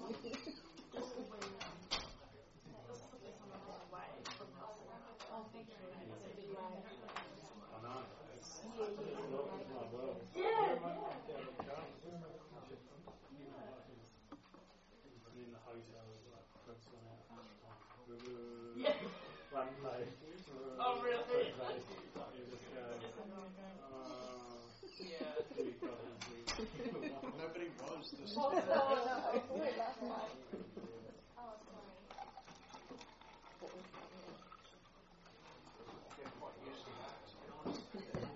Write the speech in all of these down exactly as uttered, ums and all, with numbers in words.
Oh, really? Nobody was this Oh, time. no, no, I saw it last night. Oh, sorry. What was that? Get quite used to that, to be honest.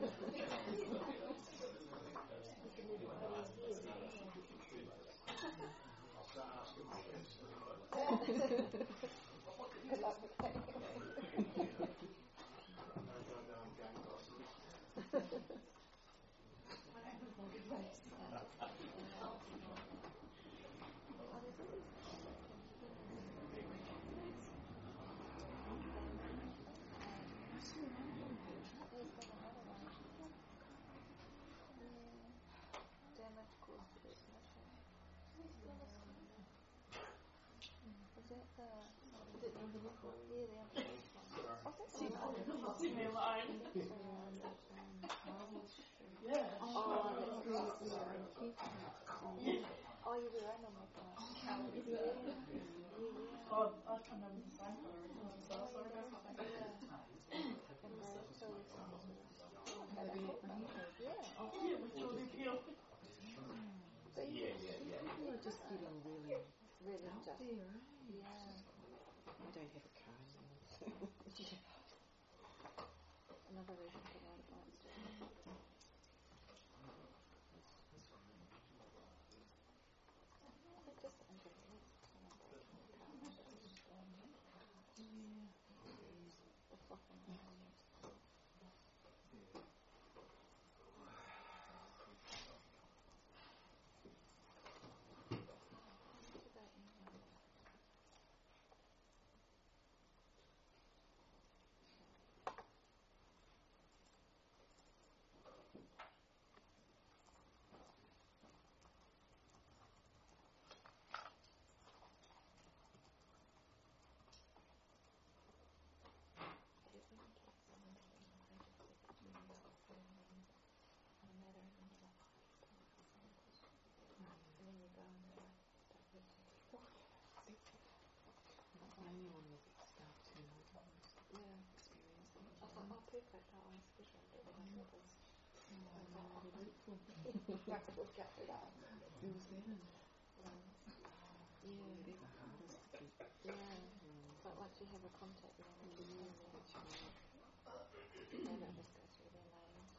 I'll start asking my kids. Good luck with that. Oh, you were right on my car. Oh, I can't remember the same for everything as well, so I don't know. Yeah. Oh, yeah, with Jordan Peele. Yeah, yeah, yeah. People are just getting really, Really out just, there, eh? yeah. I don't have a car anymore. Another reason to ride bikes. It's just underneath. The fucking That's what got it out. Who was that in? Yeah. They're the hardest to keep. Yeah. But once you have a contact, you want to keep using it. They don't just go through their names.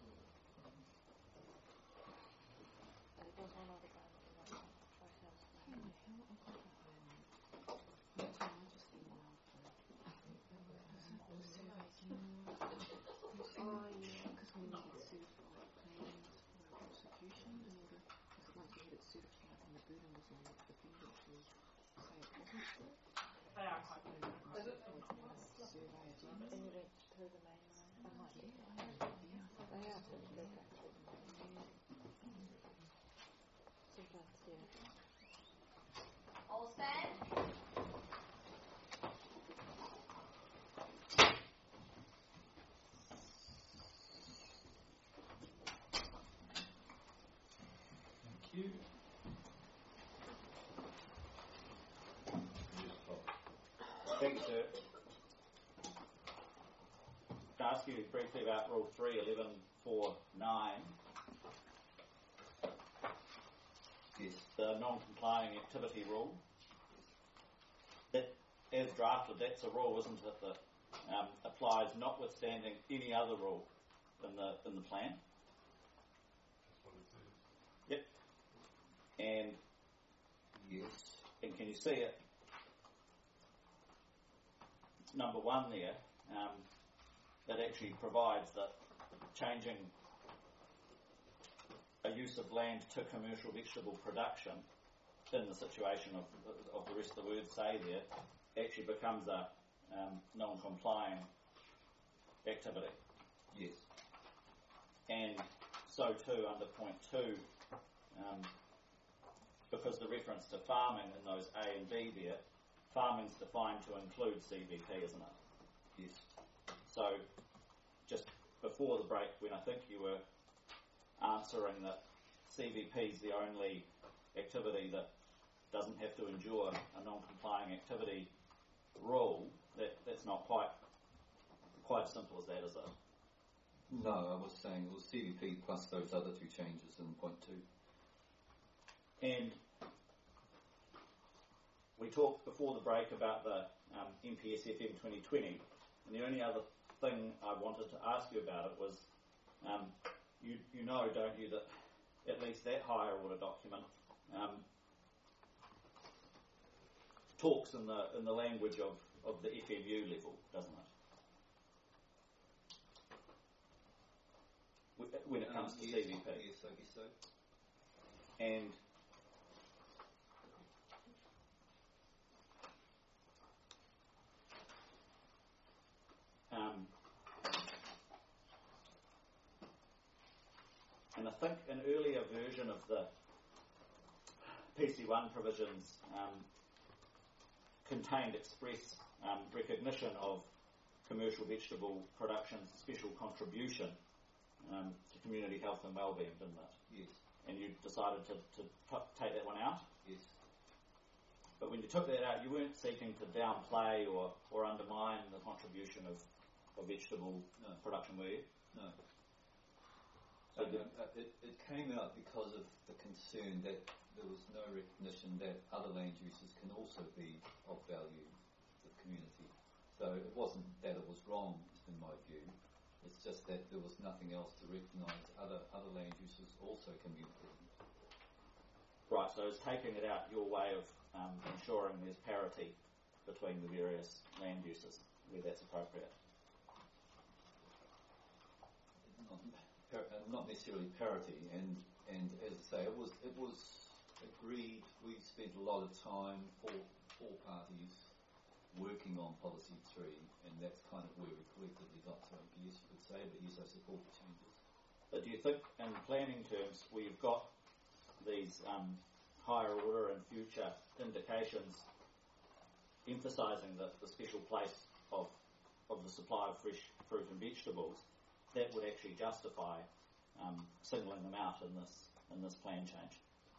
But there's one other guy that you might try him. How the hell I got that one? One time I just emailed them. The survey, you know, Oh, yeah. because we needed certified plans for our prosecution in order, because once we had it certified and the burden was on the defendant to say it wasn't true. They are quite good. Survey agenda. And you went through the main line. I might do that. Yeah. They are pretty good going through the main line. Sometimes, yeah. All stand. Thank you. Thank you, sir. Can I ask you briefly about Rule three eleven four nine? Yes. The non-complying activity rule. That, as drafted, that's a rule, isn't it, that um, applies notwithstanding any other rule in the in the plan? That's what it says. Yep. And Yes. and can you see it? Number one there, um, that actually provides that changing a use of land to commercial vegetable production in the situation of, of the rest of the words say there actually becomes a um, non-complying activity. Yes. And so too under point two, um, because the reference to farming in those A and B there, farming's defined to include C V P, isn't it? Yes. So, just before the break, when I think you were answering that C V P is the only activity that doesn't have to endure a non-complying activity rule, that, that's not quite quite as simple as that, is it? No, I was saying it was C V P plus those other two changes in point two. And we talked before the break about the um, M P S F M twenty twenty, and the only other thing I wanted to ask you about it was, um, you, you know, don't you, that at least that higher order document um, talks in the in the language of, of the F M U level, doesn't it? When it comes Um, to yes, C V P. Yes, I guess so. And um, and I think an earlier version of the P C one provisions um, contained express um, recognition of commercial vegetable production's special contribution um, to community health and wellbeing, didn't it? Yes. And you decided to, to t- take that one out? Yes. But when you took that out, you weren't seeking to downplay or, or undermine the contribution of, of vegetable No. production, were you? No. So So the- uh, it, it came out because of the concern that there was no recognition that other land uses can also be of value to the community. So it wasn't that it was wrong, in my view. It's just that there was nothing else to recognise. Other other land uses also can be important. Right, so it's taking it out your way of um, ensuring there's parity between the various land uses, where that's appropriate. Not, par- uh, not necessarily parity, and and as I say, it was it was agreed. We spent a lot of time, four four parties, working on policy three, and that's kind of where we collectively got to. Yes, you could say, but yes, I support the changes. But do you think, in planning terms, where you've got these um, higher order and future indications emphasising the, the special place of of the supply of fresh fruit and vegetables, that would actually justify um, singling them out in this in this plan change?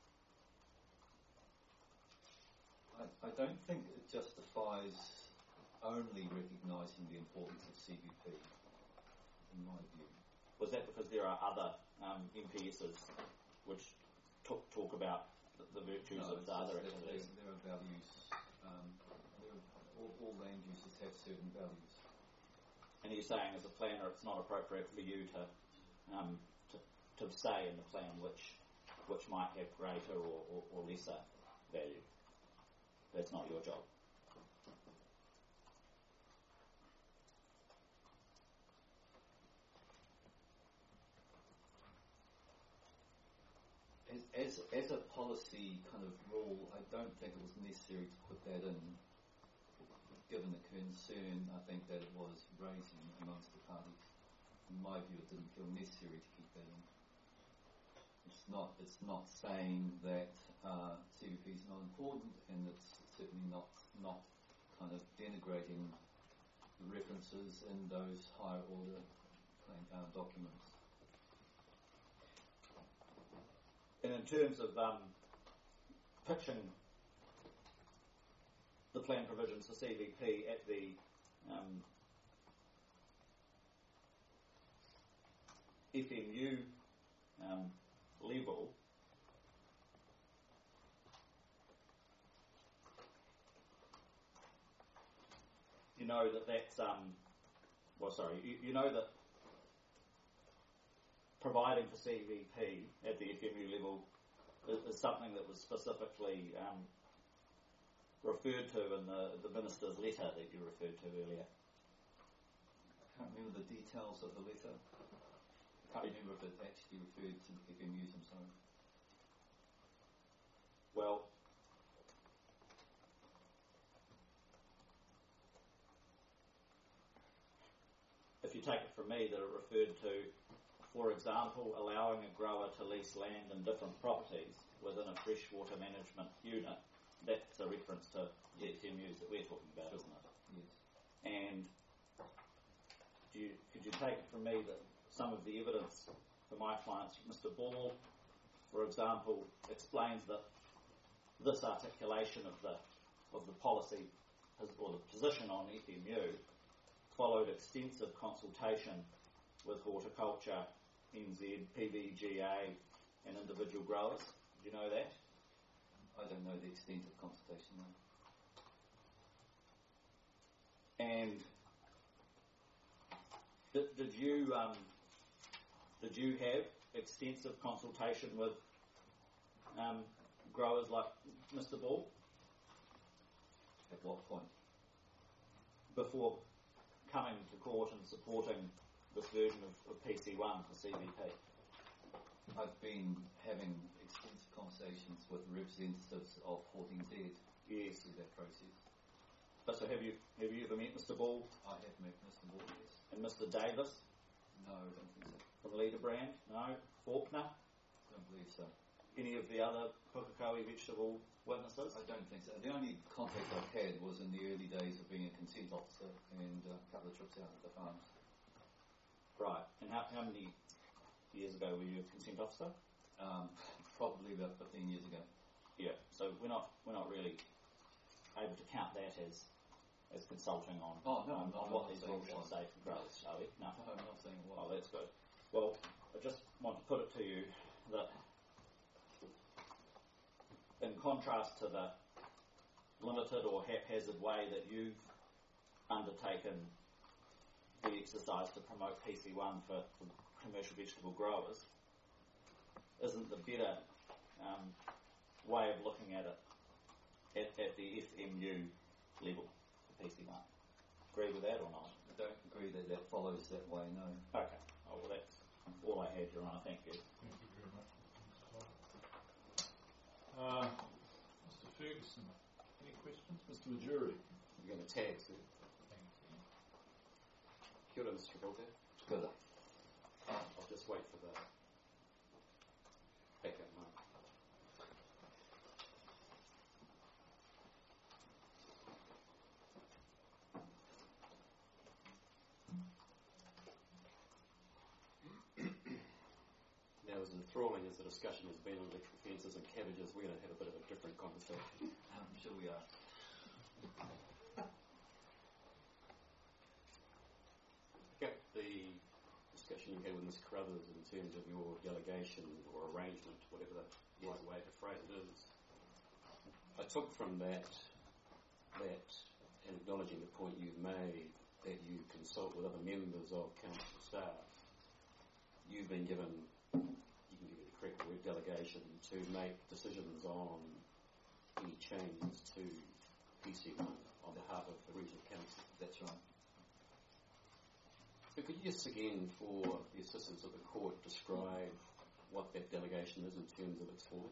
I, I don't think it justifies only recognising the importance of C V P, in my view. Was that because there are other um, M P Ss which talk, talk about the, the virtues No, of it's the other just that activities? there, there are values. Um, there are, all, all land uses have certain values. And you're saying, as a planner, it's not appropriate for you to um, to, to say in the plan which which might have greater or, or, or lesser value. That's not your job. As, as, as a policy kind of rule, I don't think it was necessary to put that in, given the concern I think that it was raising amongst the parties. In my view, it didn't feel necessary to keep that in. It's not, it's not saying that uh, C V P is not important, and it's certainly not, not kind of denigrating the references in those higher order plan, uh, documents. And in terms of um, pitching the plan provisions for C V P at the um, F M U um, level, you know that that's, um, well, sorry, you, you know that providing for C V P at the F M U level is, is something that was specifically um, referred to in the, the minister's letter that you referred to earlier. I can't remember the details of the letter. I can't remember if it actually referred to the F M Us, I'm sorry. Well, if you take it from me that it referred to, for example, allowing a grower to lease land in different properties within a freshwater management unit, that's a reference to the F M Us that we're talking about, isn't it? Yes. And do you, could you take it from me that some of the evidence for my clients, Mister Ball, for example, explains that this articulation of the of the policy or the position on F M U followed extensive consultation with horticulture, N Z, P V G A and individual growers. Do you know that? I don't know the extent of consultation now. And did, did you um, did you have extensive consultation with um, growers like Mister Ball? At what point? Before coming to court and supporting this version of, of P C one for C V P? I've been having extensive conversations with representatives of fourteen Z Yes. through that process. But so have you have you ever met Mister Ball I have met Mister Ball, yes. and Mister Davis No, I don't think so. from Leaderbrand? No? Faulkner? Don't believe so. Any of the other Pukekohe vegetable witnesses? I don't think so. The only contact I've had was in the early days of being a consent officer and uh, a couple of trips out to the farms. Right. And how, how many years ago were you a consent officer? Um, probably about fifteen years ago. Yeah. So we're not we're not really able to count that as as consulting on, Oh, no, on, I'm not- on what I'm these not rules saying should say for growers, are we? No. No, I'm not saying it Oh, was. that's good. Well, I just want to put it to you that in contrast to the limited or haphazard way that you've undertaken the exercise to promote P C one for, for commercial vegetable growers, isn't the better um, way of looking at it at, at the F M U level for P C one? Agree with that or not? I don't agree that that follows that way, no. Okay. Oh, well, that's all I had, Your Honour. Thank you. Thank you very much, Mister Todd. Uh, Mister Ferguson, any questions? Mister Majuri? You're going to tag soon. Thank you. Kia ora, Mister Travolta. Good. I'll just wait for the backup mic. Now, as enthralling as the discussion has been on electrical fences and cabbages, we're going to have a bit of a different conversation. I'm sure we are. Pick up the discussion you had with Miz Carruthers in terms of your delegation or arrangement, whatever the right way to phrase it is. I took from that that, and acknowledging the point you've made, that you consult with other members of council staff. You've been given, you can give me the correct word, delegation to make decisions on any changes to P C one on behalf of the regional council. That's right. So could you just again, for the assistance of the court, describe what that delegation is in terms of its form?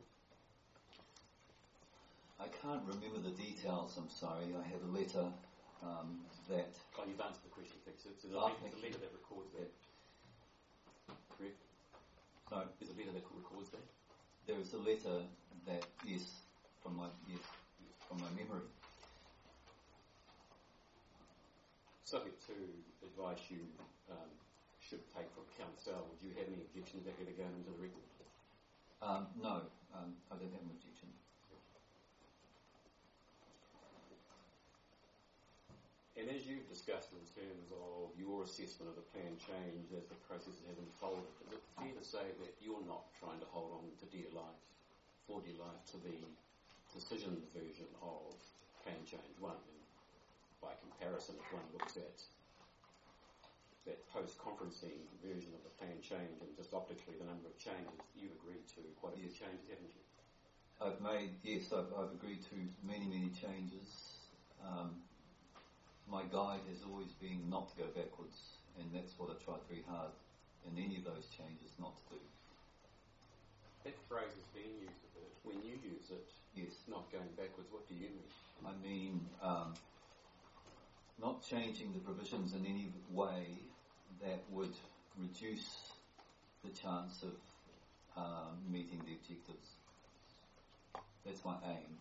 I can't remember the details, I'm sorry. I have a letter um, that... Oh, you've answered the question, thanks. So there's a, Oh, letter, thank there's a you. letter that records that. Correct? No, There's a letter that records that. there is a letter that, yes, from my, yes, from my memory. Subject to advice you um, should take from council, would you have any objection to that letter going into the record? Um, no, um, I don't have an objection. And as you've discussed in terms of your assessment of the plan change as the process has unfolded, is it fair to say that you're not trying to hold on to dear life, for dear life, to the decision version of plan change one? And by comparison, if one looks at that post-conferencing version of the plan change and just optically the number of changes, you've agreed to quite a few Yes. changes, haven't you? I've made, yes, I've, I've agreed to many, many changes. Um, my guide has always been not to go backwards, and that's what I tried very hard in any of those changes not to do. That phrase is being used a bit. When you use it, Yes, not going backwards, what do you mean? I mean, um, not changing the provisions in any way that would reduce the chance of um, meeting the objectives. That's my aim.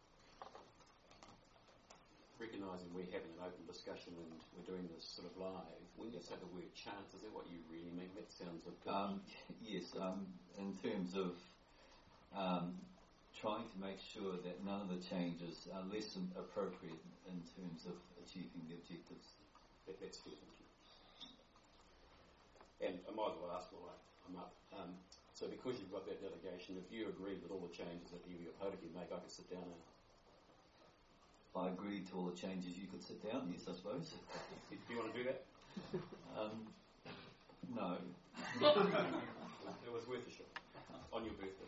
Recognising we're having an open discussion and we're doing this sort of live, when you say the word chance, is that what you really mean? That sounds a bit... Um, yes, um, in terms of um, trying to make sure that none of the changes are less than appropriate in terms of achieving the objectives. That, that's fair, thank you. And I might as well ask while I, I'm up. Um, so because you've got that delegation, if you agree with all the changes that you or Potiki make, I can sit down now. If I agreed to all the changes, you could sit down, yes, I suppose. Do you want to do that? um, no. It was worth a shot. On your birthday.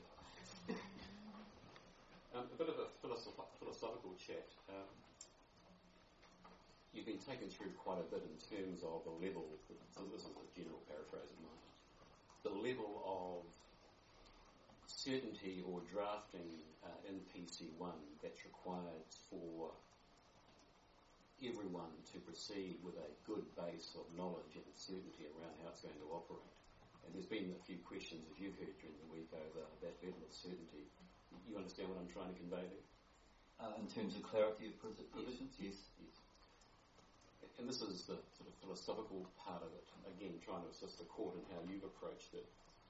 Um, a bit of a philosoph- philosophical chat. Um, you've been taken through quite a bit in terms of the level, so this is a general paraphrase of mine, the level of certainty or drafting uh, in P C one that's required for everyone to proceed with a good base of knowledge and certainty around how it's going to operate. And there's been a few questions, as you've heard during the week, over that level of certainty. You understand what I'm trying to convey there? Uh, in terms of clarity of provisions, yes. Yes. And this is the sort of philosophical part of it. Again, trying to assist the court in how you've approached it.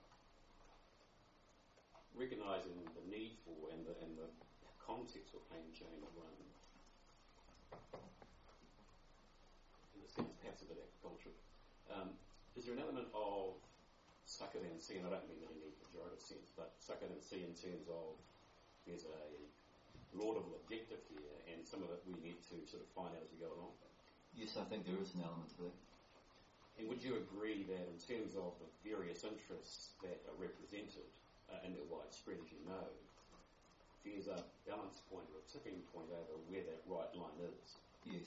Recognising the need for and the, and the context of plain change one, in a sense, perhaps a bit agricultural. Um, is there an element of suck it and see, and I don't mean that in any pejorative sense, but suck it and see in terms of there's a laudable objective here and some of it we need to sort of find out as we go along? Yes, I think there is an element to that. And would you agree that in terms of the various interests that are represented, uh, and they're widespread as you know, there's a balance point or a tipping point over where that right line is? Yes.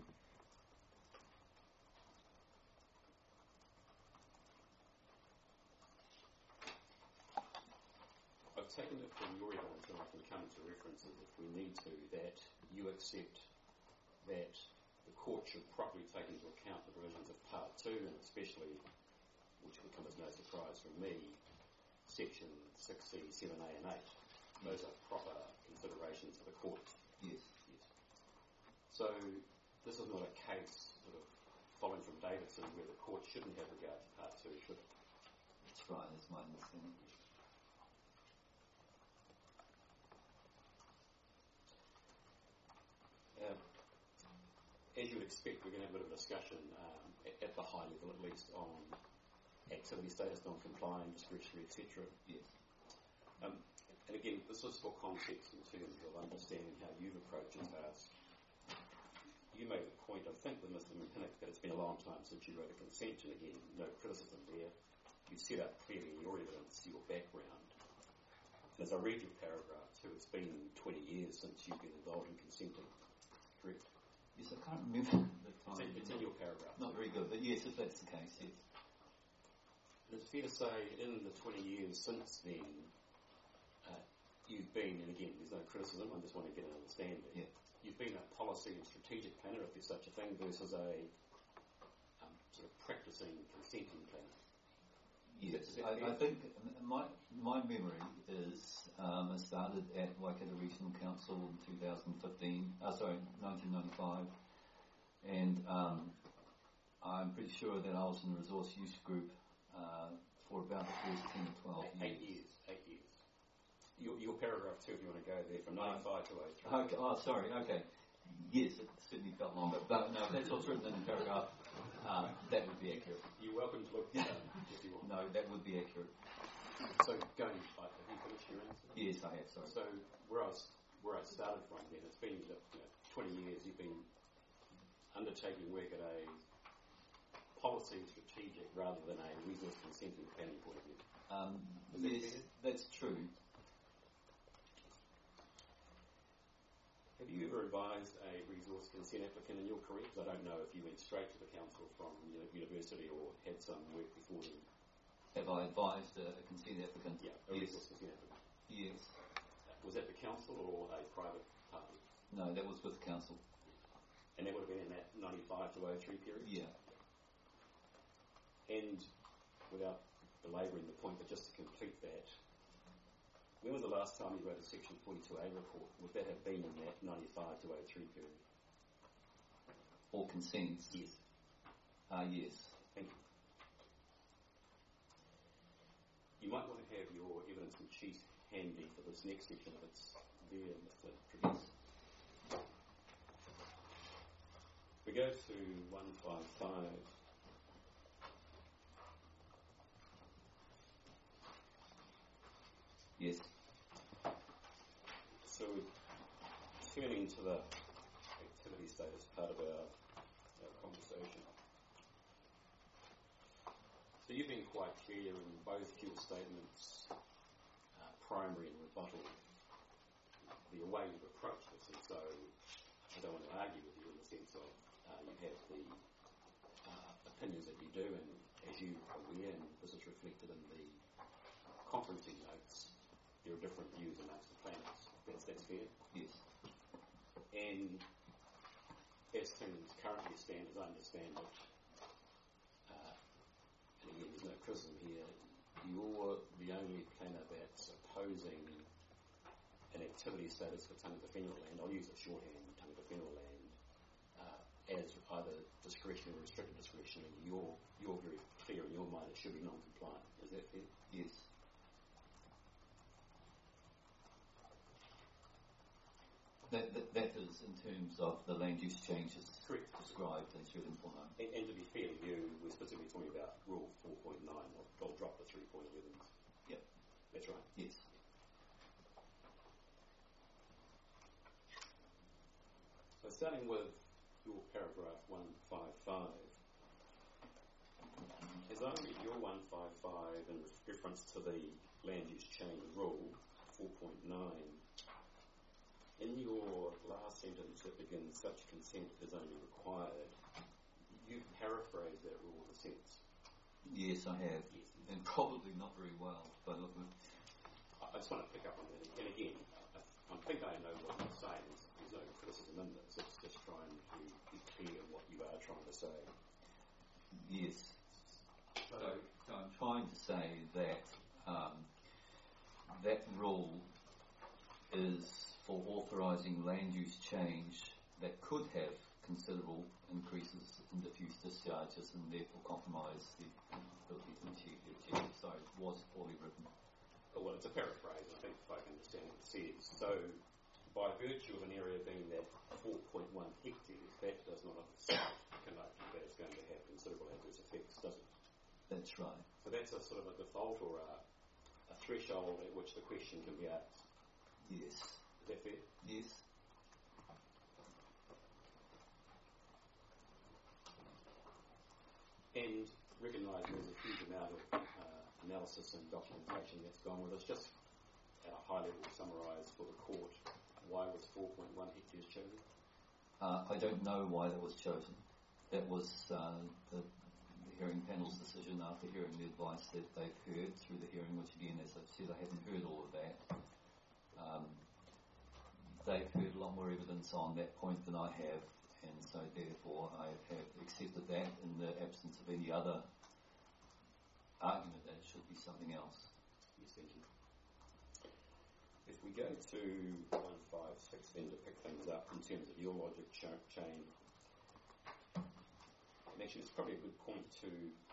I've taken it from your evidence, and I can come to references if we need to, that you accept that the court should properly take into account the provisions of Part two, and especially, which will come as no surprise from me, Section six C, seven A and eight. Those are proper considerations for the court. Yes. Yes. So this is not a case sort of following from Davidson where the court shouldn't have regard to Part two, should it? That's right, that's my understanding. Uh, as you would expect, we're going to have a bit of a discussion um, at, at the high level, at least, on activity status, non-complying, discretionary, et cetera. Yes. Um, and again, this is for context in terms of understanding how you've approached your task. You made the point, I think, with Mister McPinnock, that it's been a long time since you wrote a consent, and again, no criticism there. You set up clearly in your evidence your background. And as I read your paragraph too, it's been twenty years since you've been involved in consenting. Correct? Yes, I can't remember the It's time. in, it's in your paragraph. Not very good, but yes, if that's the case, yes. And it's fair to say, in the twenty years since then, uh, you've been, and again, there's no criticism, I just want to get an understanding. Yeah. You've been a policy and strategic planner, if there's such a thing, versus a um, sort of practicing consenting planner. Yes, Is that I, I fair? think my my memory is um, I started at Waikato Regional Council in two thousand fifteen, uh, sorry, nineteen ninety-five, and um, I'm pretty sure that I was in the Resource Use Group uh, for about the first ten or twelve Eight, years. eight years, eight years. Your, your paragraph too, if you want to go there, from ninety-five to oh three. Okay, oh, sorry, okay. Yes, it certainly felt longer, but no, that's what's written in the paragraph. Uh, that would be accurate. You're welcome to look um, if you want. No, that would be accurate. So going, have you finished your answer? Yes, I have, sorry. So where I, was, where I started from then, it's been you know, twenty years you've been undertaking work at a policy strategic rather than a resource consenting planning point of view. Um, Is that yes, fair? that's true. Have you ever advised a resource consent applicant in your career? Because I don't know if you went straight to the council from you know, university or had some work before then. Have I advised a, a consent applicant? Yeah, a Yes. resource consent applicant. Yes. Was that the council or a private party? No, that was with council. And that would have been in that ninety-five to oh three period? Yeah. And without belabouring the point, but just to complete that, when was the last time you wrote a Section forty-two A report? Would that have been in that ninety-five to oh three period? Or consents? Yes. Uh, yes. Thank you. You might want to have your evidence and sheet handy for this next section if it's there, Mister Trevese. We go to one fifty-five. Yes. So we're turning to the activity status part of our, our conversation. So you've been quite clear in both your statements, uh, primary and rebuttal, the way you've approached this, and so I don't want to argue with you in the sense of uh, you have the uh, opinions that you do, and as you are aware, and this is reflected in the conferencing notes, there are different views amongst the planners. That's, that's fair? Yes. And as things currently stand, as I understand it, uh, and again, there's no criticism here, you're the only planner that's opposing an activity status for Tangata Whenua land, I'll use a shorthand, Tangata Whenua land, uh, as either discretionary or restricted discretionary. You're, you're very clear in your mind it should be non-compliant. Is that fair? Yes. That, that, that is in terms of the land use changes Correct. described in Sri Lanka. And, and to be fair to you, we're specifically talking about Rule four point nine. I'll, I'll drop the three point eleven. Yep. That's right. Yes. So starting with your paragraph one fifty-five, as I read your one fifty-five in reference to the land use change rule four point nine, in your last sentence that begins, such consent is only required, you paraphrase that rule in a sense. Yes, I have. Yes. And probably not very well, but look, I, I just want to pick up on that. And again, I, I think I know what you're saying. There's, there's no criticism in this. It's just trying to be clear what you are trying to say. yes. So, so I'm trying to say that um, that rule is for authorising land use change that could have considerable increases in diffuse discharges and therefore compromise the ability to achieve the objective. So it was poorly written. Well, it's a paraphrase, I think, if I can understand what it says. So, by virtue of an area being that four point one hectares, that does not of itself connote that it's going to have considerable adverse effects, does it? That's right. So that's a sort of a default or a, a threshold at which the question can be asked. Yes. Is that fair? Yes. And recognising there's a huge amount of uh, analysis and documentation that's gone with us, just at a high level summarise for the court, why was four point one hectares chosen? Uh, I don't know why that was chosen. That was uh, the, the hearing panel's decision after hearing the advice that they've heard through the hearing, which again, as I've said, I haven't heard all of that. Um, they've heard a lot more evidence on that point than I have, and so therefore I have accepted that in the absence of any other argument that it should be something else. Yes, thank you. If we go to one fifty-six then to pick things up in terms of your logic ch- chain, and actually it's probably a good point to,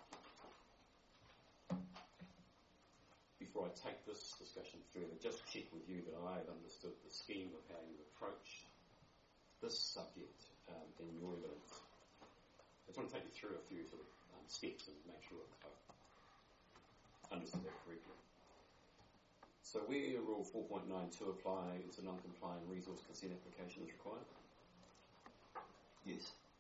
before I take this discussion further, just check with you that I have understood the scheme of how you approach this subject um, in your evidence. I just want to take you through a few sort of um, steps and make sure I've understood that correctly. So where Rule four point nine two applies, a non-compliant resource consent application is required? Yes.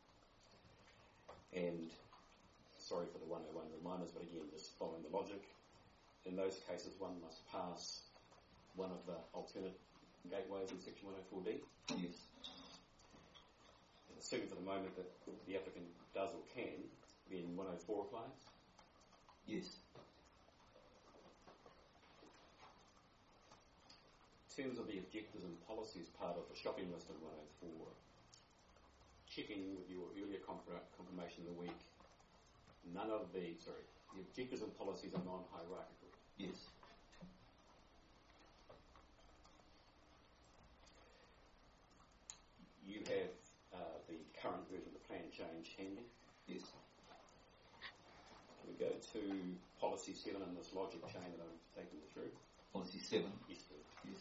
And, sorry for the one oh one reminders, but again, just following the logic, in those cases one must pass one of the alternate gateways in Section one oh four D. Yes. And assuming for the moment that the applicant does or can, then one oh four applies? Yes. In terms of the objectives and policies part of the shopping list in one oh four, checking with your earlier confirmation of the week, none of the, sorry, the objectives and policies are non-hierarchical. Yes. You have uh, the current version of the plan change handy. Yes. Can we go to policy seven in this logic chain that I'm taking you through? Policy seven. Yes, please. Yes.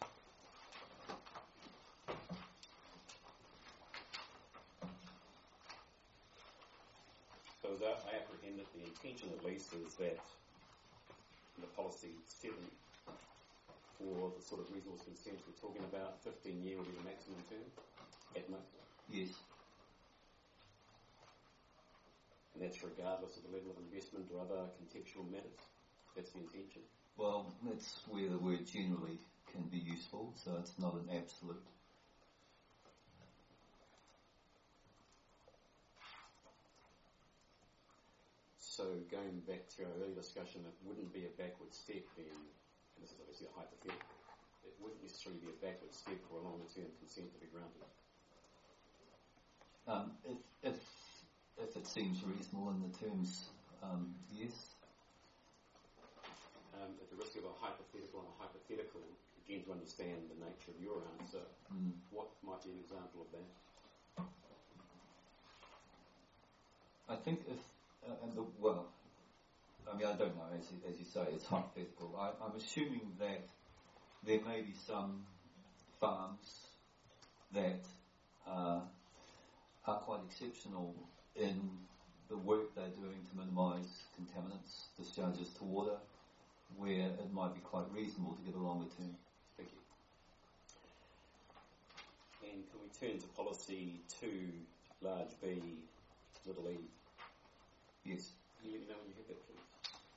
So as I I apprehend that the intention at least is that in the policy seven, for the sort of resource consents we're talking about, fifteen year will be the maximum term, at most. Yes. And that's regardless of the level of investment or other contextual matters. That's the intention. Well, that's where the word generally can be useful, so it's not an absolute. So going back to our earlier discussion, it wouldn't be a backward step then, and this is obviously a hypothetical, it wouldn't necessarily be a backward step for a longer term consent to be granted. Um, if, if, if it seems reasonable in the terms, um, yes. Um, at the risk of a hypothetical and a hypothetical, again to understand the nature of your answer, Mm. what might be an example of that? I think if, uh, and the, well, I mean, I don't know, as you, as you say, it's hypothetical. I, I'm assuming that there may be some farms that uh, are quite exceptional in the work they're doing to minimise contaminants, discharges to water, where it might be quite reasonable to give a longer term. Thank you. And can we turn to policy two, large B, little e? Yes. Can you let me know when you have that, please?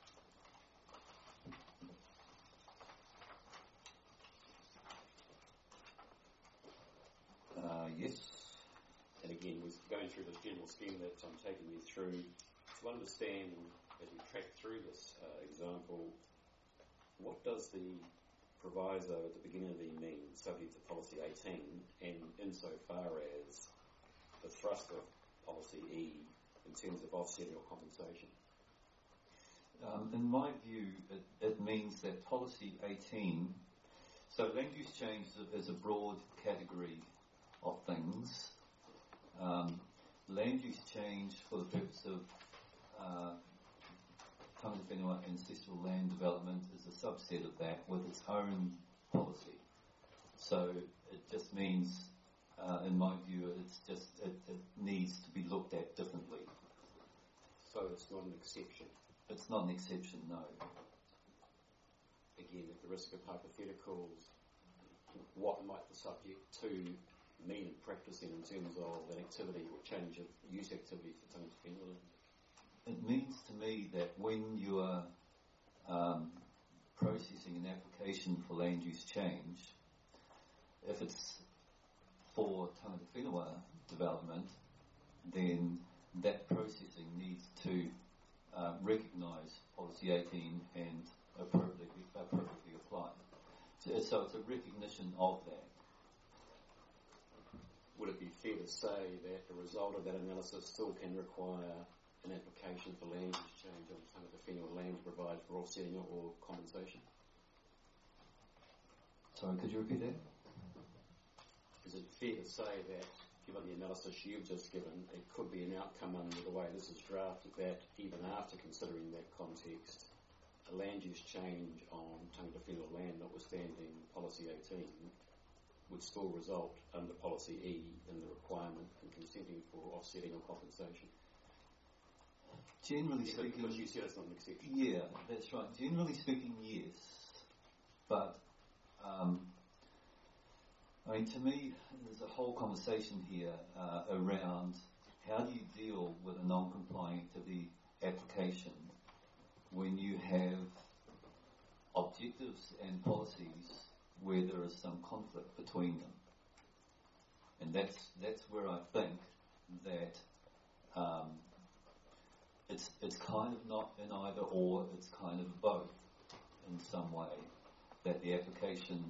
Uh, yes. And again, we're going through this general scheme that I'm taking you through to understand, as we track through this uh, example, what does the proviso at the beginning of the mean, subject to policy eighteen, and insofar as the thrust of policy E in terms of offsetting or compensation? Um, in my view, it, it means that policy eighteen, so land use change is a broad category of things. Um, land use change for the purpose of uh, tangata whenua ancestral land development is a subset of that with its own policy. So it just means, uh, in my view, it's just it, it needs to be looked at differently. So it's not an exception. It's not an exception, no. Again, at the risk of hypotheticals, what might the subject to mean in practice in terms of an activity or change of use activity for tangata whenua land? It means to me that when you are um, processing an application for land use change, if it's for tangata whenua development, then that processing needs to uh, recognise policy eighteen and appropriately, appropriately apply. So, so it's a recognition of that. Would it be fair to say that the result of that analysis still can require an application for land use change on tangata whenua land to provide for offsetting or compensation? Sorry, could you repeat that? Is it fair to say that, given the analysis you've just given, it could be an outcome under the way this is drafted that even after considering that context, a land use change on tangata whenua land, notwithstanding policy eighteen, would still result under policy E in the requirement in consenting for offsetting or compensation? Generally Because speaking, because you said it's not an exception. yeah, that's right. Generally speaking, yes. But, um, I mean, to me, there's a whole conversation here uh, around how do you deal with a non-compliant activity application when you have objectives and policies where there is some conflict between them. And that's that's where I think that um, it's it's kind of not an either or, it's kind of both in some way, that the application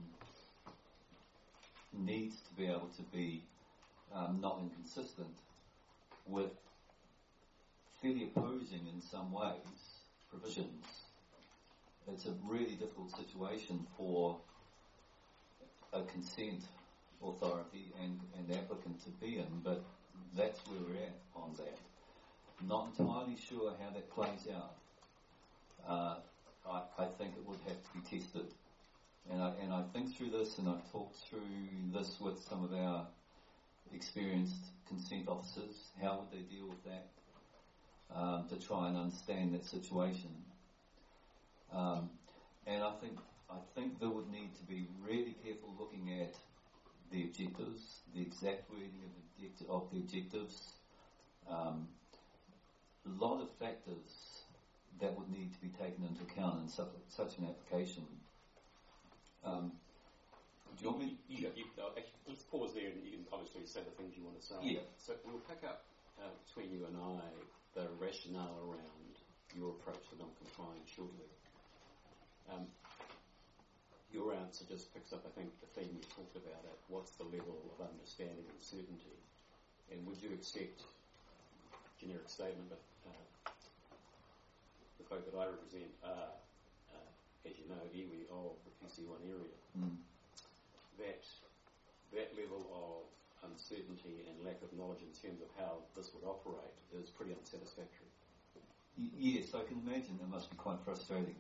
needs to be able to be um, not inconsistent with fairly opposing in some ways provisions. It's a really difficult situation for a consent authority and an applicant to be in, but that's where we're at on that. Not entirely sure how that plays out. Uh, I, I think it would have to be tested. And I, and I think through this, and I've talked through this with some of our experienced consent officers, how would they deal with that, um, to try and understand that situation. Um, and I think I think there would need to be really careful looking at the objectives, the exact wording of the, object- of the objectives, um, a lot of factors that would need to be taken into account in such, such an application. Um, do you want me? You, you, uh, actually, let's pause there, and you can obviously say the things you want to say. Yeah. So we'll pick up uh, between you and I the rationale around your approach to non-compliance shortly. Um, your answer just picks up, I think, the theme you talked about. It. What's the level of understanding and certainty? And would you accept generic statement of uh, the folk that I represent are, uh, as you know, iwi of the P C one area, mm. that that level of uncertainty and lack of knowledge in terms of how this would operate is pretty unsatisfactory. Y- yes, I can imagine that must be quite frustrating.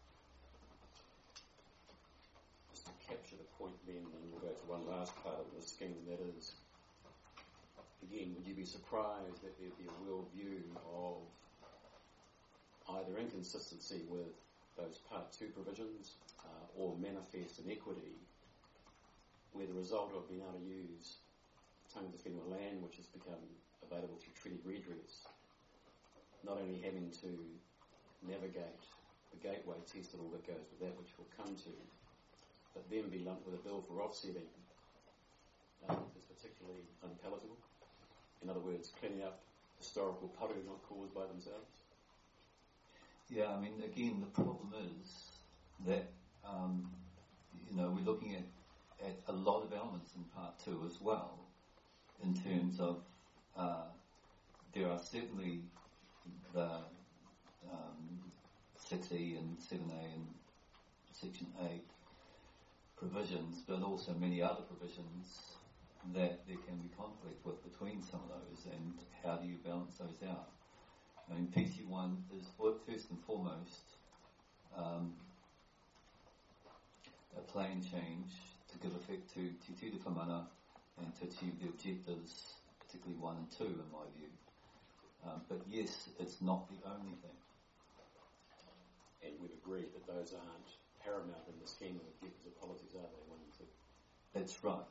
Just to capture the point then, and we'll go to one last part of the scheme, that is, again, would you be surprised that there'd be a world view of either inconsistency with those Part two provisions uh, or manifest inequity, where the result of being able to use tangata whenua land, which has become available through treaty redress, not only having to navigate the gateway test and all that goes with that, which we'll come to, but then be lumped with a bill for offsetting um, is particularly unpalatable. In other words, cleaning up historical poru not caused by themselves. Yeah, I mean, again, the problem is that, um, you know, we're looking at, at a lot of elements in Part two as well, in terms of uh, there are certainly the um, six E and seven A and Section eight provisions, but also many other provisions that there can be conflict with between some of those, and how do you balance those out? I mean, P C one is first and foremost um, a plan change to give effect to Te Ture Whamana and to achieve the objectives, particularly one and two, in my view. Um, but yes, it's not the only thing. And we've agreed that those aren't paramount in the scheme of objectives of policies, are they, one and two? That's right.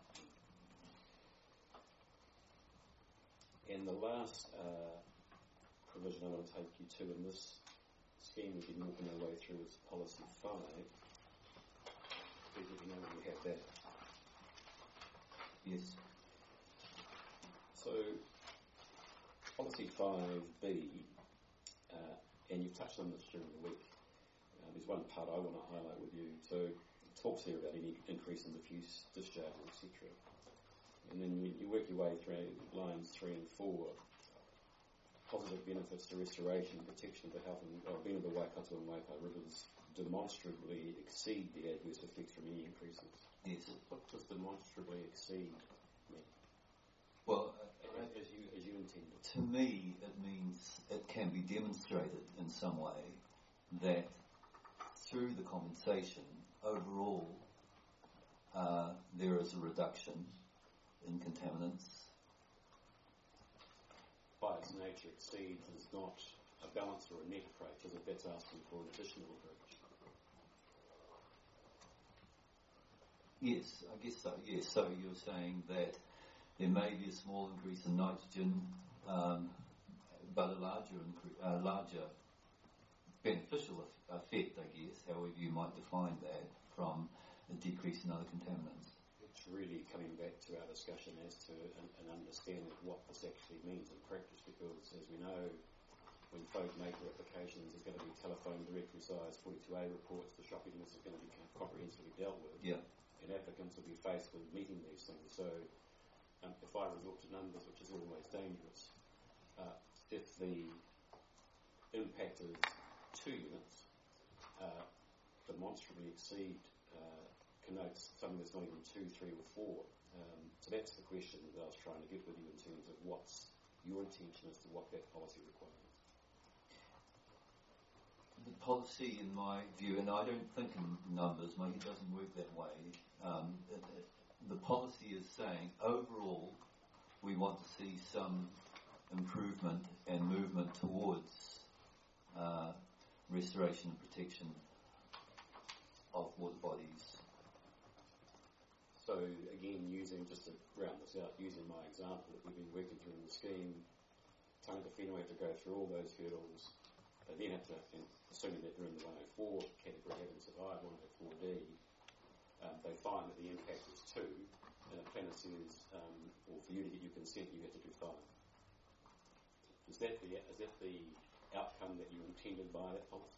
And the last uh, provision I want to take you to in this scheme we've been walking our way through is policy five. Did you know we have that? Yes. So, policy five B, uh, and you've touched on this during the week. Uh, there's one part I want to highlight with you. So, it talks here about any increase in diffuse discharge, et cetera. And then you, you work your way through lines three and four. Positive benefits to restoration and protection of the health and well-being of the Waikato and Waipa rivers demonstrably exceed the adverse effects from any increases. Yes. What does demonstrably exceed mean? Well, uh, as, as you as you intended. to me, it means it can be demonstrated in some way that through the compensation, overall, uh, there is a reduction in contaminants. By its nature, exceeds is not a balance or a net approach, as if that's asking for an additional approach. Yes, I guess so. Yes, so you're saying that there may be a small increase in nitrogen, um, but a larger, incre- uh, larger beneficial effect, I guess, however you might define that, from a decrease in other contaminants. It's really coming back to our discussion as to an, an understanding of what this actually means in practice, because as we know, when folk make their applications, there's going to be telephone directory size forty-two A reports, the shopping list is going to be comprehensively dealt with, Yeah. and applicants will be faced with meeting these things. So um, if I resort to numbers, which is always dangerous, uh, if the impact is two units, uh, demonstrably exceed uh, connotes something that's not even two, three, or four. Um, so that's the question that I was trying to get with you in terms of what's your intention as to what that policy requires. The policy, in my view, and I don't think in numbers, my head doesn't work that way. Um, it, it, the policy is saying overall we want to see some improvement and movement towards uh, restoration and protection of water bodies. So again, using, just to round this out, using my example that we've been working through in the scheme, Tangata Whenua have to go through all those hurdles. They then have to, assuming that they're in the one oh four category, having survived one oh four D, um, they find that the impact is two, and a planner says, um, well, for you to get your consent, you have to do five. Is that the is that the outcome that you intended by that policy?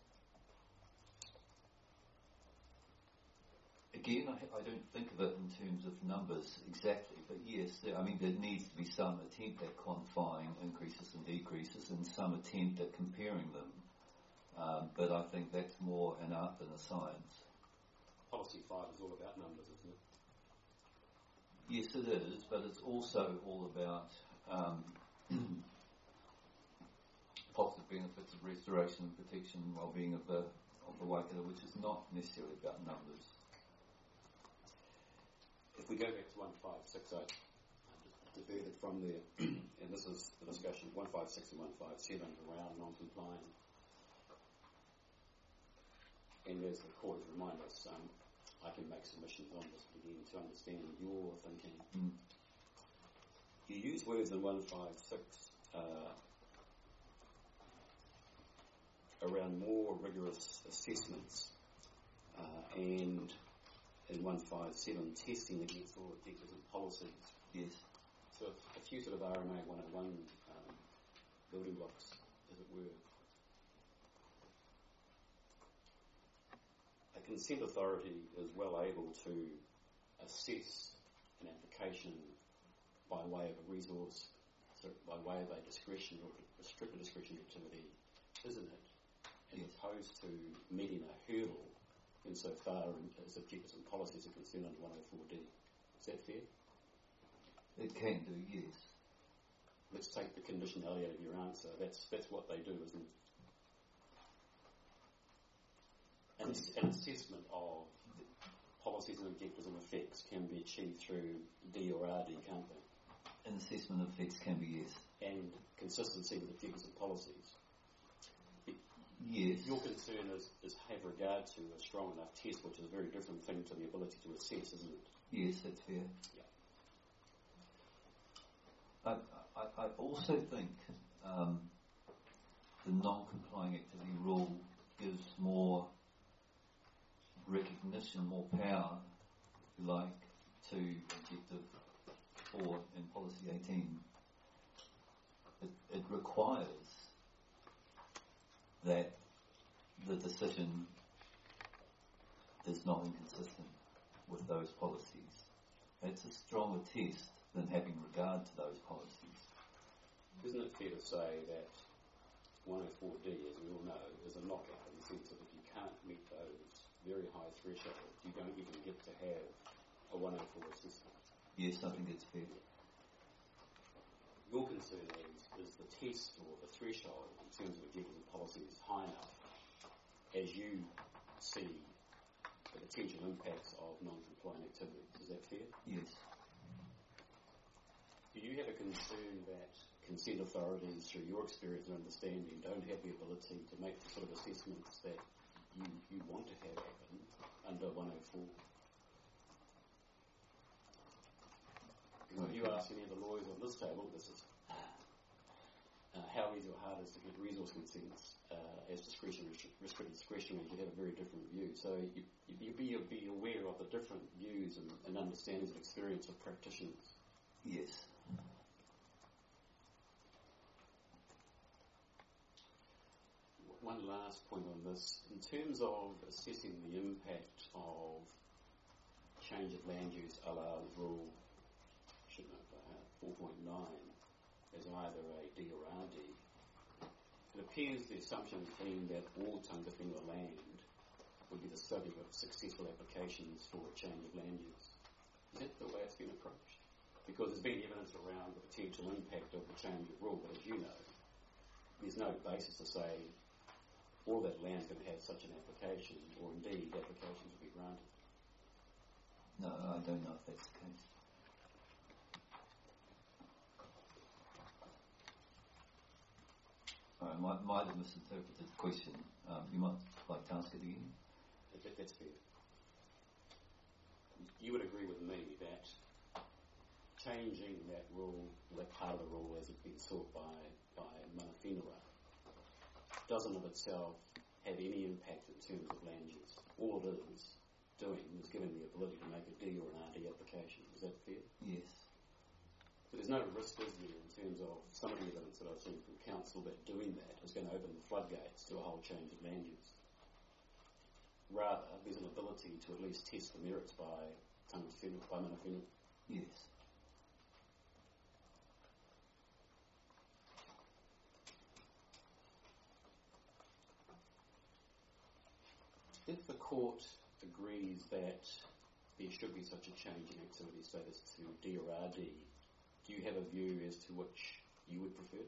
Again, I, I don't think of it in terms of numbers exactly, but yes, there, I mean, there needs to be some attempt at quantifying increases and decreases and some attempt at comparing them. Um, but I think that's more an art than a science. Policy five is all about numbers, isn't it? Yes, it is, but it's also all about um, positive benefits of restoration and protection and well-being of the of the Waikato, which is not necessarily about numbers. If we go back to one five six eight, diverted from there, and this is the discussion, one five six and one five seven around non-compliant. And as the court has reminded us, um, I can make submissions on this again to understand your thinking. Mm. You use words in one five six uh, around more rigorous assessments, uh, and in one five seven, testing against all objectives and policies. Yes. So a few sort of R M A one oh one um, building blocks, as it were. A consent authority is well able to assess an application by way of a resource, so by way of a discretion or restricted discretion activity, isn't it? As yes. opposed to meeting a hurdle insofar as objectives and policies are concerned under one oh four D. Is that fair? It can do, yes. Let's take the conditionality out of your answer. That's that's what they do, isn't it? An, an assessment of policies and objectives and effects can be achieved through D or R D, can't they? An assessment of effects can be, yes. And consistency with objectives and policies. Yes. Your concern is, is have regard to a strong enough test, which is a very different thing to the ability to assess, isn't it? Yes, that's fair. Yeah. I, I, I also think um, the non-complying activity rule gives more recognition, more power, if you like, to objective four in policy eighteen. It, it requires that the decision is not inconsistent with those policies. It's a stronger test than having regard to those policies. Isn't it fair to say that one oh four D, as we all know, is a knockout in the sense that if you can't meet those very high thresholds, you don't even get to have a one oh four assessment? Yes, I think it's fair. Your concern is, is the test or the threshold in terms of objectives and policies is high enough as you see the potential impacts of non-compliant activities. Is that fair? Yes. Do you have a concern that consent authorities, through your experience and understanding, don't have the ability to make the sort of assessments that you, you want to have happen under one oh four? Because if you ask any of the lawyers on this table, this is uh, how easy or hard is to get resource consents uh, as discretionary, restricted discretionary, you'd have a very different view. So you, you be, be aware of the different views and, and understandings and experience of practitioners. Yes. One last point on this. In terms of assessing the impact of change of land use a la rule, I should know, uh, four point nine, as either a D or R D, it appears the assumption has been that all Tangawhenua land would be the subject of successful applications for a change of land use. Is that the way it's been approached? Because there's been evidence around the potential impact of the change of rule, but as you know, there's no basis to say all that land can have such an application, or indeed applications will be granted. No, I don't know if that's the case. I might, might have misinterpreted the question. Um, you might like to ask it again. That, that's fair. You would agree with me that changing that rule, that part of the rule as it's been sought by, by Mana Whenua, doesn't of itself have any impact in terms of land use. All it is doing is giving the ability to make a D or an R D application. Is that fair? Yes. But there's no risk, is there, in terms of some of the evidence that I've seen from council that doing that is going to open the floodgates to a whole change of land use. Rather, there's an ability to at least test the merits by Tangawhenua, by Mana Whenua. Yes. If the court agrees that there should be such a change in activity status to D or R D, do you have a view as to which you would prefer?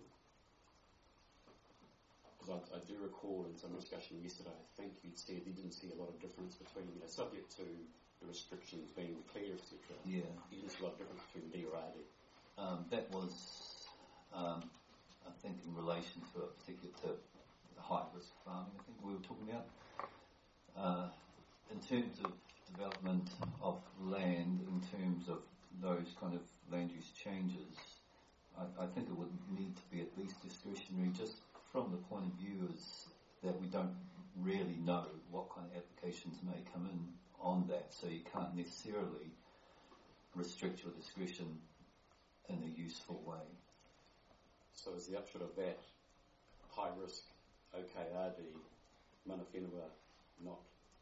Because I, I do recall in some discussion yesterday, I think you'd said you didn't see a lot of difference between, you know, subject to the restrictions being clear, et cetera. Yeah. You didn't see a lot of difference between D or R D. Um, that was, um, I think, in relation to a particular to high-risk farming. I think we were talking about. Uh, in terms of development of land, in terms of those kind of land use changes, I, I think it would need to be at least discretionary, just from the point of view is that we don't really know what kind of applications may come in on that, so you can't necessarily restrict your discretion in a useful way. So is the upshot of that high risk O K R D, Mana Whenua not?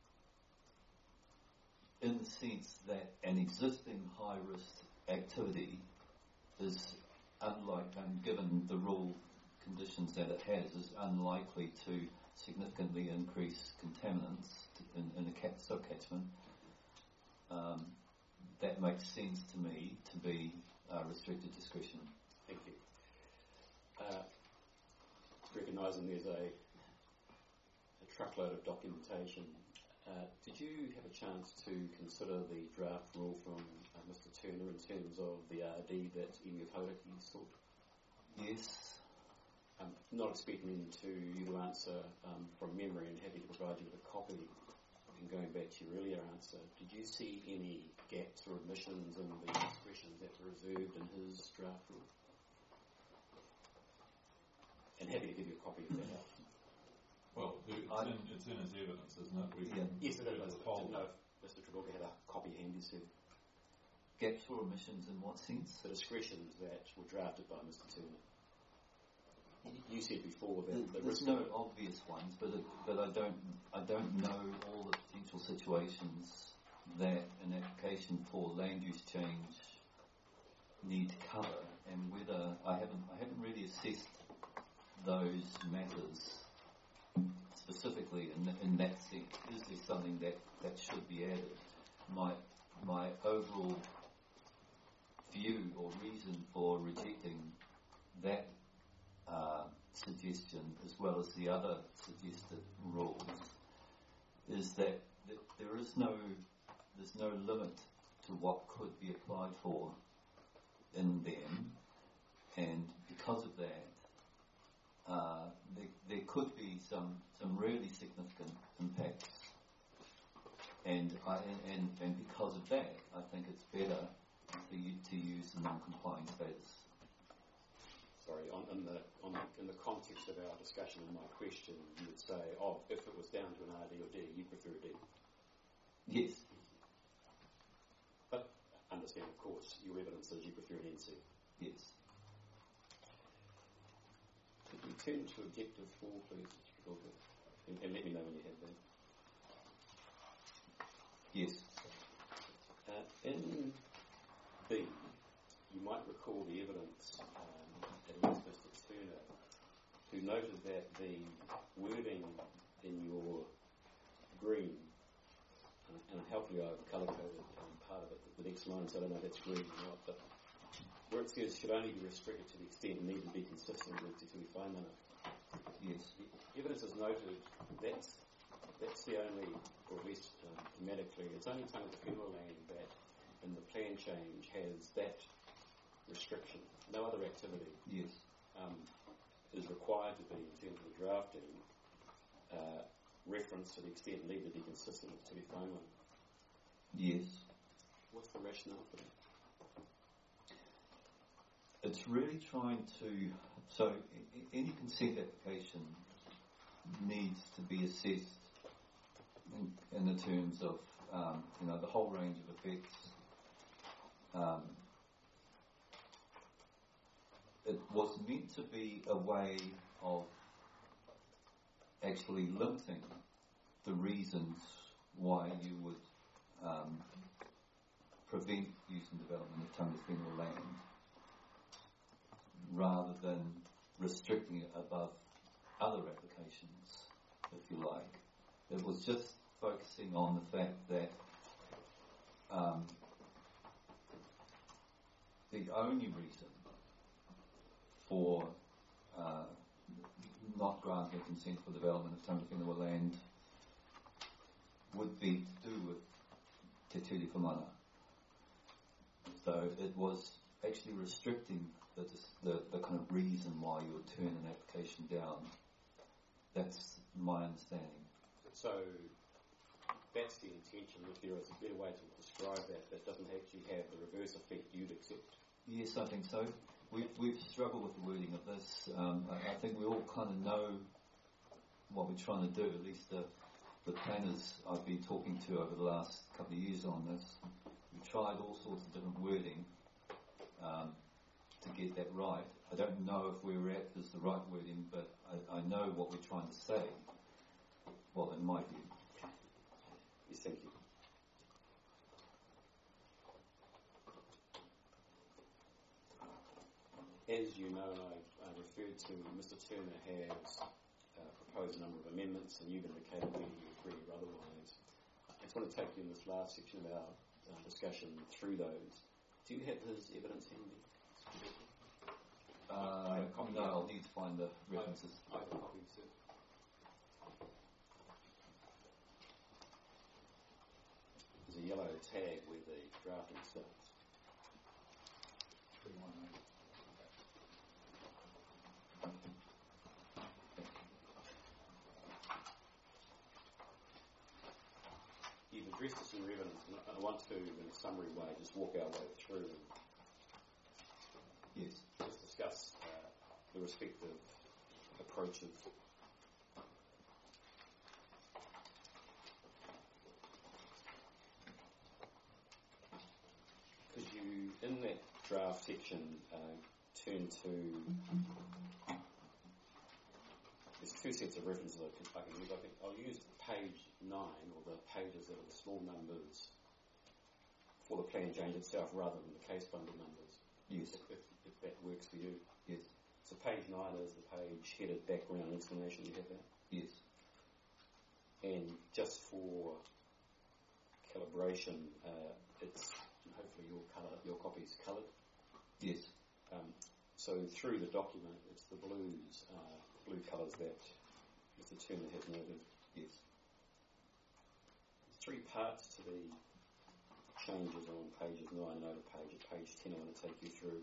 In the sense that an existing high risk activity is unlike, um, given the rule conditions that it has, is unlikely to significantly increase contaminants in, in a cat subcatchment. Um, that makes sense to me to be uh, restricted discretion. Thank you. Uh, recognising there's a, a truckload of documentation, uh, did you have a chance to consider the draft rule from uh, Mister Turner in terms of the R D that Emu Hauraki sought? Yes. I'm not expecting to, you to answer um, from memory, and happy to provide you with a copy. And going back to your earlier answer, did you see any gaps or omissions in the expressions that were reserved in his draft rule? And happy to give you a copy of that out. Well, it's in, it's in his evidence, isn't it? We Yeah. Yes, it is. I the didn't know if Mister Travolta had a copy handy, so Gaps or omissions in what sense? the discretions that were drafted by Mister Turner. You said before that the There's risk no of it, obvious ones, but it, but I don't I don't know all the potential situations that an application for land use change need to cover, and whether I haven't I haven't really assessed those matters specifically in in that sense. Is there something that, that should be added? My my overall view or reason for rejecting that Uh, suggestion, as well as the other suggested rules, is that th- there is no there's no limit to what could be applied for in them, and because of that, uh, there, there could be some some really significant impacts, and I and and because of that, I think it's better for you to use the non-compliant status. sorry, on, in the on the, in the context of our discussion and my question, you would say, oh, if it was down to an R D or D, you prefer a D. Yes. But understand, of course, your evidence says you prefer an N C. Yes. Could we turn to objective four, please, Mister Travolta, and, and let me know when you have that. Yes. Uh, in B, you might recall the evidence, um, at least Mister Turner who noted that the wording in your green, uh, and hopefully I've colour-coded um, part of it, the next line, so I don't know if that's green or not, but where it says should only be restricted to the extent needed to be consistent with Te Tui Whainana. Yes. The evidence is noted that's that's the only, or at least um, thematically, it's only Tangata Whenua land that in the plan change has that restriction. No other activity Yes. um, is required to be, in terms of the drafting, uh, reference to the extent needed to be consistent with Te Tui Whainana. Yes. What's the rationale for that? It's really trying to, so i- i- any consent application needs to be assessed in, in the terms of, um, you know, the whole range of effects. Um, it was meant to be a way of actually limiting the reasons why you would um, prevent use and development of Tangata Whenua land, rather than restricting it above other applications, if you like. It was just focusing on the fact that um, the only reason for uh, not granting consent for development of Tangata Whenua land would be to do with Te Tui Whainana. So it was actually restricting the, the, the kind of reason why you would turn an application down. That's my understanding. So that's the intention. If there is a better way to describe that, that doesn't actually have the reverse effect you'd accept. Yes, I think so. We've, we've struggled with the wording of this. Um, I, I think we all kind of know what we're trying to do, at least the, the planners I've been talking to over the last couple of years on this. We've tried all sorts of different wording um, to get that right. I don't know if where we're at is the right wording, but I, I know what we're trying to say. Well, in my view. Yes, thank you. As you know, and I, I referred to, Mister Turner has uh, proposed a number of amendments, and you've indicated whether you agree or otherwise. I just want to take you in this last section of our uh, discussion through those. Do you have his evidence handy? Uh, no, I'll need to find the references. I have copies, sir. There's a yellow tag where the drafting starts. You've addressed this in your evidence, and I want to, in a summary way, just walk our way through and Yes. just discuss uh, the respective approaches. Could you, in that draft section, uh, turn to, there's two sets of references I can, I can use. I think I'll use page nine, or the pages that are the small numbers for the plan change itself, rather than the case bundle numbers. Yes. If, if, if that works for you. Yes. So page nine is the page headed background explanation. You have that? Yes. And just for calibration, uh, it's hopefully your colour, your copy's coloured. Yes. Um, so through the document, it's the blues, uh, blue colours that Mister Turner has noted. Yes. There's three parts to the changes on pages nine and over page. At page ten, I want to take you through.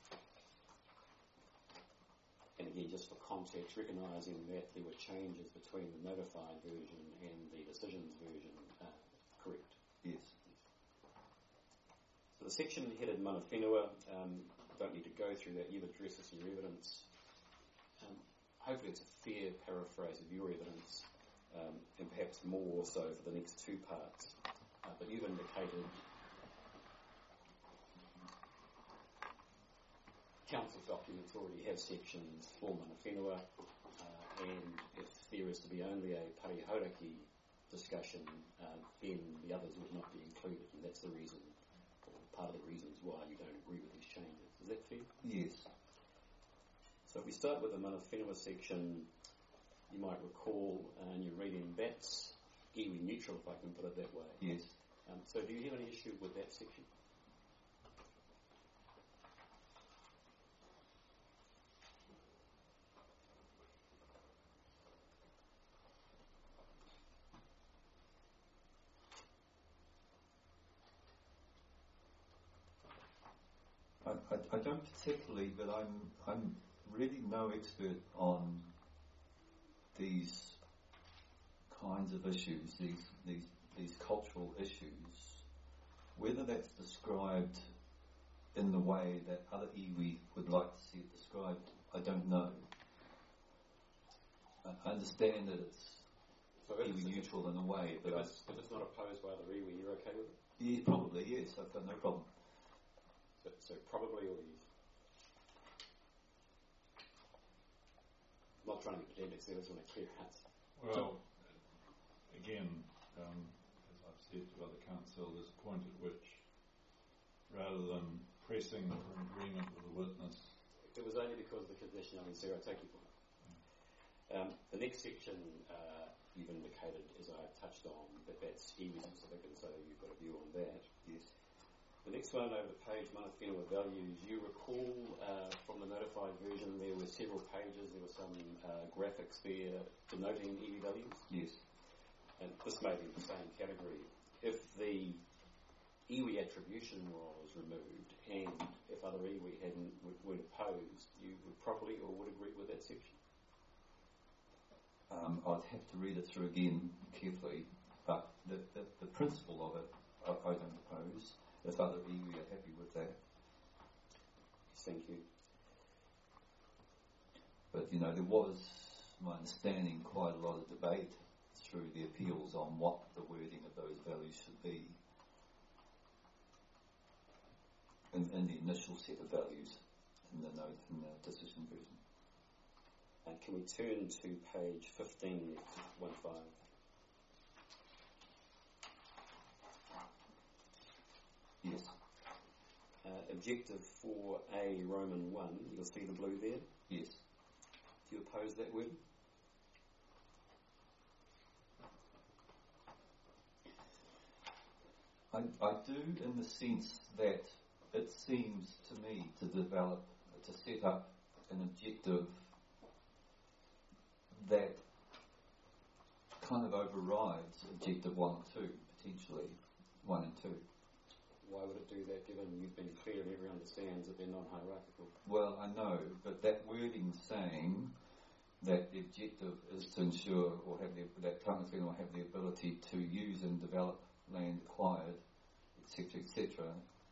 And again, just for context, recognising that there were changes between the notified version and the decisions version, uh, correct? Yes. So the section headed Mana Whenua, um, don't need to go through that. You've addressed this in your evidence. Um, hopefully it's a fair paraphrase of your evidence, um, and perhaps more so for the next two parts. Uh, but you've indicated council documents already have sections for Mana Whenua, uh, and if there is to be only a parihauraki discussion, uh, then the others would not be included, and that's the reason, or part of the reasons why you don't agree with these changes. Is that fair? Yes. So So if we start with the mana whenua section, you might recall, uh, and you're reading, that's iwi neutral, if I can put it that way. Yes. Um, so do you have any issue with that section? I, I, I don't particularly, but I'm I'm really no expert on these kinds of issues, these these these cultural issues. Whether that's described in the way that other iwi would like to see it described, I don't know. I understand that it's So if iwi it's, neutral in a way, but if I, it's, if it's not opposed by other iwi, you're okay with it? yeah, probably yes. I've got no problem. So, so probably or yes? I'm not trying to be pedantic, so I just want to clear out. Well, again, um, as I've said to other counsel, there's a point at which, rather than pressing for an agreement with the witness, It was only because of the condition, I mean, Sarah, I take your point. Um, the next section, uh, you've indicated, as I touched on, that that's iwi specific, and so you've got a view on that. Yes. The next one over the page, mana whenua values, you recall uh, from the notified version there were several pages, there were some uh, graphics there denoting iwi values, Yes. and this may be in the same category. If the iwi attribution was removed, and if other iwi hadn't, weren't opposed, you would probably or would agree with that section? Um, I'd have to read it through again carefully, but the, the, the principle of it, I, I don't oppose. If other iwi are happy with that. Thank you. But, you know, there was, my understanding, quite a lot of debate through the appeals on what the wording of those values should be in, in the initial set of values in the note, in the decision version. And can we turn to page fifteen, one five? Yes. Uh, objective four A, Roman one, you'll see the blue there. Yes. Do you oppose that word? I, I do in the sense that it seems to me to develop, to set up an objective that kind of overrides objective one and two, potentially, one and two. Why would it do that, given you've been clear and everyone understands that they're non-hierarchical? Well, I know, but that wording saying that the objective is to ensure, or have the, that Tangata will have the ability to use and develop land acquired, et cetera, et cetera.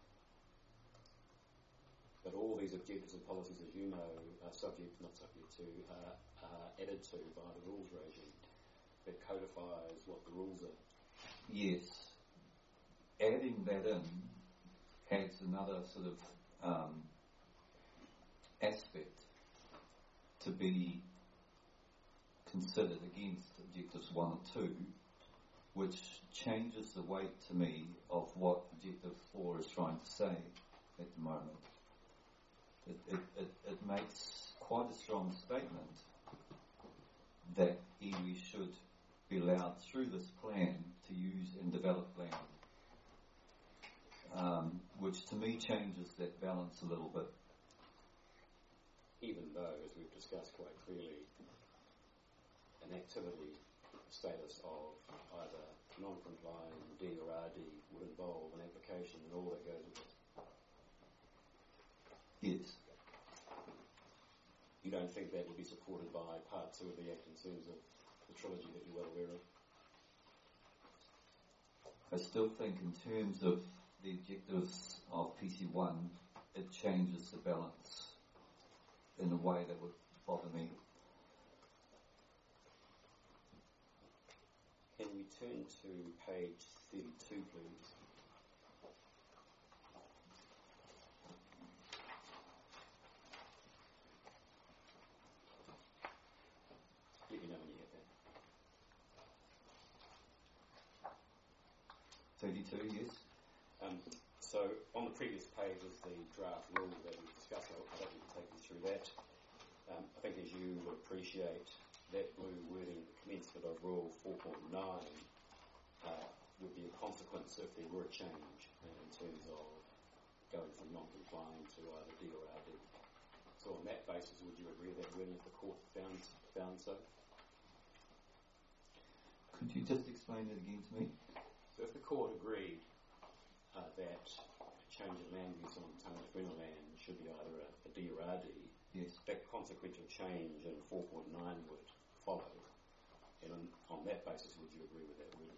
But all these objectives and policies, as you know, are subject, not subject to, uh, are added to by the rules regime that codifies what the rules are. Yes. Adding that in adds another sort of um, aspect to be considered against objectives one and two, which changes the weight to me of what objective four is trying to say at the moment. It, it, it, it makes quite a strong statement that iwi should be allowed through this plan to use and develop land. Um, which to me changes that balance a little bit. Even though, as we've discussed quite clearly, an activity status of either non-complying D or R D would involve an application and all that goes with it. Yes. You don't think that would be supported by part two of the Act in terms of the trilogy that you're well aware of? I still think in terms of the objectives of P C one, it changes the balance in a way that would bother me. Can we turn to page thirty-two, please? Let me know when you get that. thirty-two, yes. Um, so on the previous page is the draft rule that we discussed. I I don't need to take you through that. Um, I think as you would appreciate, that blue wording at the commencement of Rule four point nine uh, would be a consequence if there were a change uh, in terms of going from non-complying to either D or R D. So on that basis, would you agree that wording if the court found, found so? Could you just explain it again to me? So if the court agreed uh, that a change of land use on Tangatwhena land should be either a, a D or R D, yes, that consequential change in four point nine would follow. And on, on that basis, would you agree with that wording?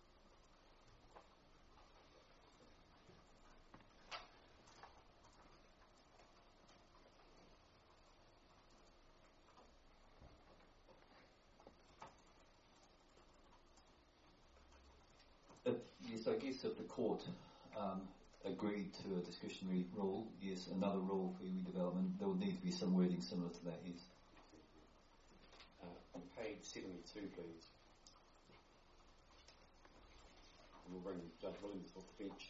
If, yes, I guess if the court um, agreed to a discretionary rule, yes, another rule for redevelopment, there would need to be some wording similar to that, yes. Uh, on page seventy-two, please. And we'll bring Judge Williams off the bench.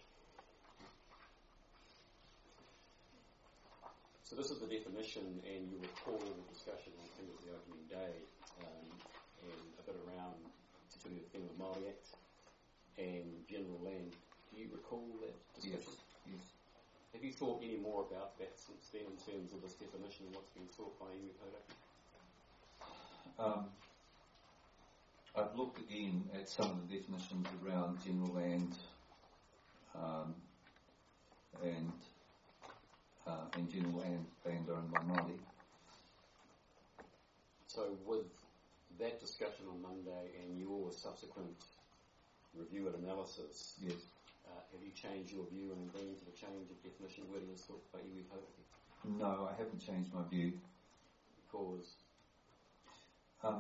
So this is the definition, and you recall the discussion, I think, of the opening day, um, and a bit around Te Ture Whenua Māori Act and general land. Do you recall that discussion? Yes, yes. Have you thought any more about that since then in terms of this definition and what's been sought by iwi Hauraki? Um, I've looked again at some of the definitions around general land um, and uh, and general land, land owned by Māori. So with that discussion on Monday and your subsequent review and analysis, yes, uh, have you changed your view and agreed to the change of definition wording as sought by iwi Hauraki? No, I haven't changed my view. Because Um,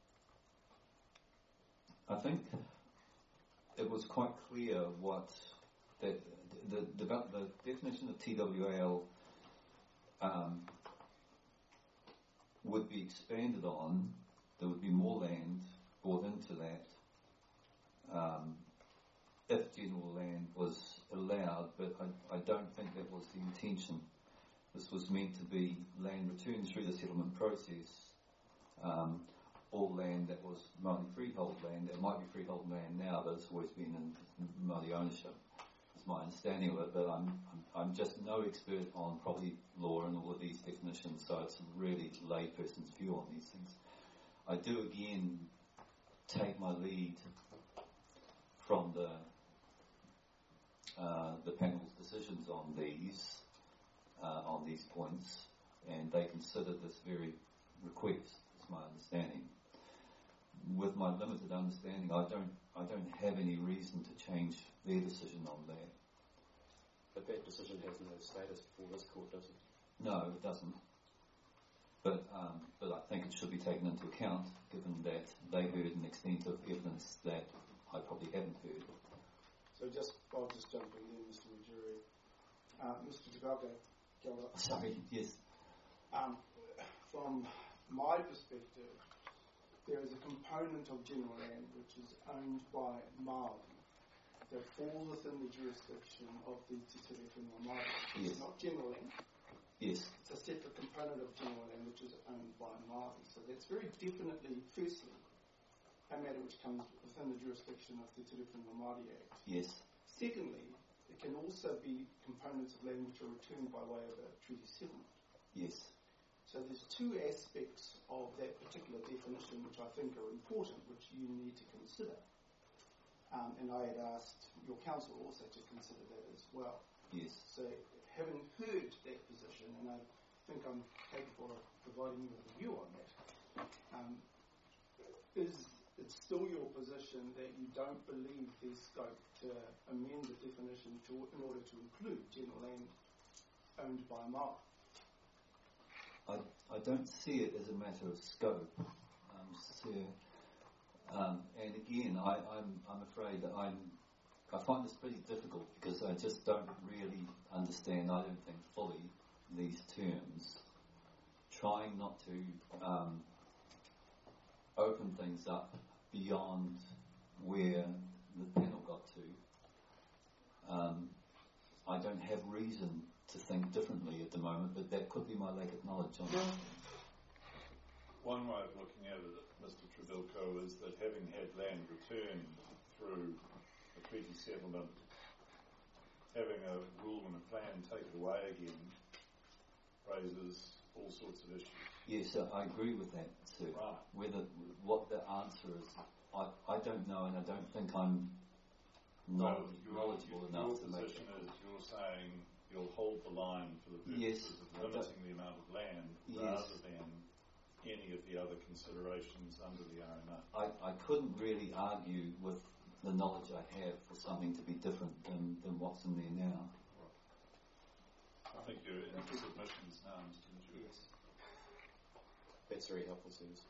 I think it was quite clear what that the, the, the, the definition of T W A L um, would be expanded on. There would be more land brought into that um, if general land was allowed, but I, I don't think that was the intention. This was meant to be land returned through the settlement process. Um, all land that was Māori freehold land. It might be freehold land now, but it's always been in Māori ownership. That's my understanding of it, but I'm, I'm I'm just no expert on property law and all of these definitions, so it's a really layperson's view on these things. I do again take my lead from the uh, the panel's decisions on these uh, on these points, and they considered this very request. That's my understanding. With my limited understanding, I don't I don't have any reason to change their decision on that. but that decision has no status before this court, does it? No, it doesn't. But um, but I think it should be taken into account, given that they heard an extent of evidence that I probably haven't heard. So just, I'll just jump in there, Mister Majuri. Uh, Mister Tugaka, go up. Sorry, yes. Um, from my perspective, there is a component of general land which is owned by Māori that fall within the jurisdiction of the Te Ture Whenua Māori. Yes. It's not general land. Yes. It's a separate component of general land which is owned by Māori. So that's very definitely, firstly, a matter which comes within the jurisdiction of the Te Ture Whenua Māori Act. Yes. Secondly, it can also be components of land which are returned by way of a treaty settlement. Yes. So there's two aspects of that particular definition which I think are important, which you need to consider. Um, and I had asked your counsel also to consider that as well. Yes. So having heard that position, and I think I'm capable of providing you with a view on that, um, is it still your position that you don't believe there's scope to amend the definition to, in order to include general land owned by Māori? I, I don't see it as a matter of scope, um, so, um, and again, I, I'm I'm afraid that I'm I find this pretty difficult because I just don't really understand. I don't think fully these terms. Trying not to um, open things up beyond where the panel got to. Um, I don't have reason to think differently at the moment, but that could be my lack of knowledge on it. one way of looking at it, Mister Trebilco, is that having had land returned through a treaty settlement, having a rule and a plan taken away again raises all sorts of issues. Yes, uh, I agree with that, sir. Right. Whether what the answer is, I, I don't know, and I don't think I'm knowledge, well, your, knowledgeable enough your to make position it. is you're saying you'll hold the line for the Yes, purposes of limiting the amount of land yes. rather than any of the other considerations under the R M A. I, I couldn't really argue with the knowledge I have for something to be different than, than what's in there now. I think you're in submissions now, Mister Mitchell. Yes. That's very helpful, Suze.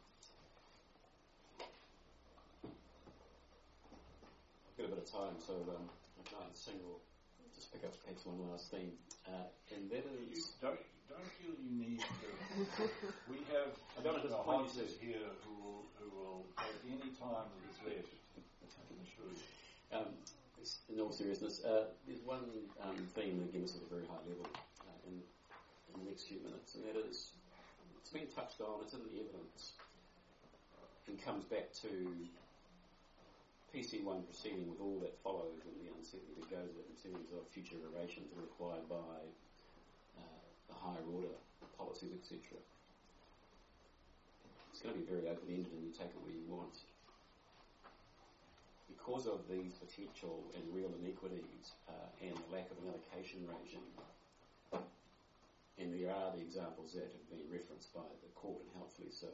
I've got a bit of time, so um, I'll try and single, just pick up perhaps one last theme. Uh, and that You is... don't, don't feel you need to. We have I don't Commissioner disappoint you, Hodges here who will, who will take any time that is left, I can assure you. Um, in all seriousness, uh, there's one um, theme, again, this is at a very high level uh, in, in the next few minutes, and that is, it's been touched on, it's in the evidence, and comes back to P C one proceeding with all that follows and the uncertainty that goes with it in terms of future iterations that are required by uh, the higher order policies, et cetera. It's going to be very open-ended and you take it where you want. Because of these potential and real inequities uh, and the lack of an allocation regime, and there are the examples that have been referenced by the court, and helpfully so,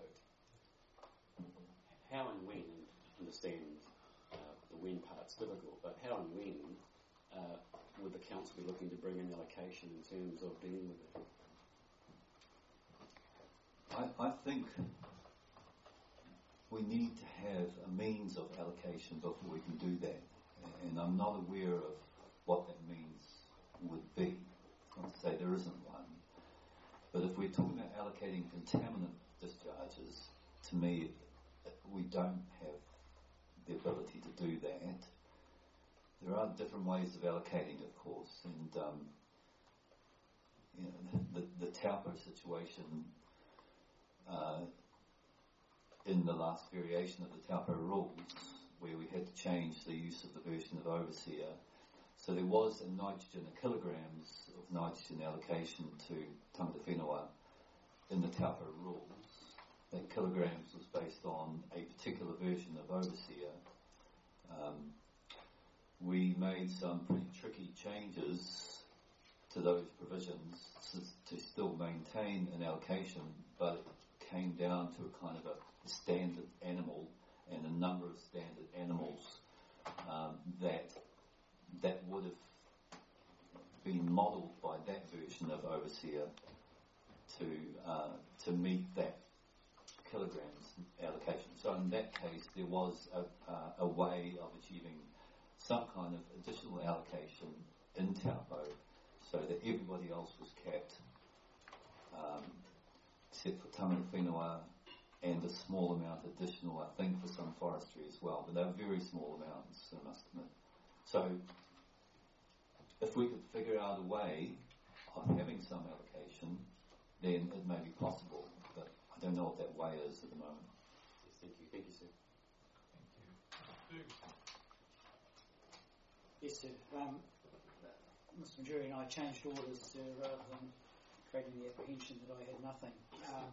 how and when, understand uh, the when part's difficult, but how and when uh, would the council be looking to bring in allocation in terms of dealing with it? I, I think we need to have a means of allocation before we can do that, and I'm not aware of what that means would be. I want to say there isn't one, but if we're talking about allocating contaminant discharges, to me, we don't have the ability to do that. There are different ways of allocating, of course, and um, you know, the, the Taupo situation. Uh, in the last variation of the Taupo rules, where we had to change the use of the version of overseer. So there was a nitrogen, a kilograms of nitrogen allocation to tangata whenua in the Taupo rules. That kilograms was based on a particular version of overseer. Um, we made some pretty tricky changes to those provisions to, to still maintain an allocation, but it came down to a kind of a standard animal and a number of standard animals um, that that would have been modelled by that version of overseer to uh, to meet that kilograms allocation. So in that case, there was a, uh, a way of achieving some kind of additional allocation in Taupo, so that everybody else was kept, um, except for tangata whenua, and a small amount additional, I think, for some forestry as well, but they're very small amounts, I must admit. So, if we could figure out a way of having some allocation, then it may be possible, but I don't know what that way is at the moment. Yes, thank you. Thank you, sir. Thank you. Yes, sir. Um, Mister Majuri and I changed orders, sir, rather than creating the apprehension that I had nothing. Um,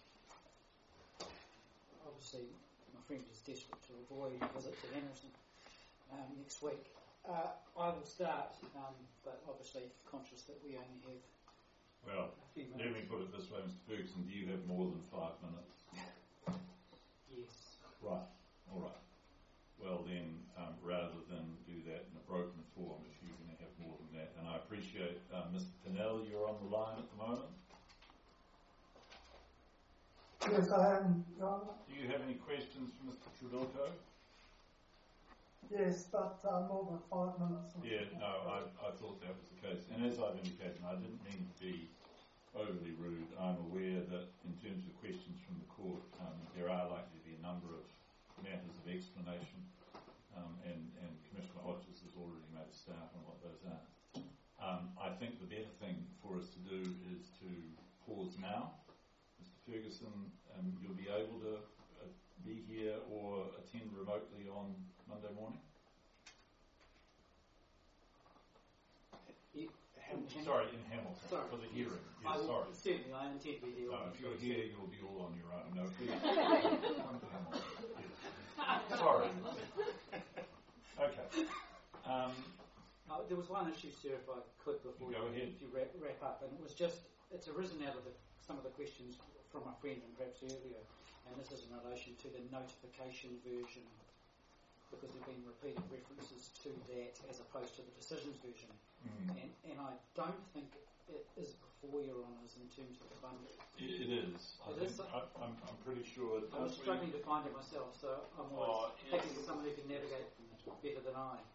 obviously, my friend is desperate to avoid a visit to Henderson um, next week. Uh, I will start, um, but obviously conscious that we only have Well, a few let me minutes. put it this way, Mister Ferguson, do you have more than five minutes? Yes. Right, all right. Well then, um, rather than do that in a broken form, if you're going to have more than that, and I appreciate uh, Mister Pinnell, you're on the line at the moment. Yes, I am, Your Honour. Do you have any questions for Mister Trebilco? Yes, but uh, more than five minutes. Yeah, no, I, I thought that was the case. And as I've indicated, I didn't mean to be overly rude. I'm aware that in terms of questions from the court, um, there are likely to be a number of matters of explanation, um, and, and Commissioner Hodges has already made a start on what those are. Um, I think the better thing for us to do is to pause now. Mister Ferguson, um, you'll be able to uh, be here or attend remotely on Monday morning? You, Ham- Ham- Sorry, in Hamilton, Sorry. for the hearing. Yes, I will, sorry. certainly, I intend to be there. No, on if the you're twenty-second. here, you'll be all on your own. No, please. Come to Hamilton. Yes. Sorry. Okay. Um, Uh, there was one issue, sir, if I could, before Go you, ahead. you wrap, wrap up, and it was just, it's arisen out of the, some of the questions from my friend and perhaps earlier, and this is in relation to the notification version, because there have been repeated references to that as opposed to the decisions version. mm, And, and I don't think it is before your honours in terms of the bundle. it, it is. I It think, is? I, I'm, I'm pretty sure. I don't was we- struggling to find it myself, so I'm Oh, always yes. happy with someone who can navigate better than I.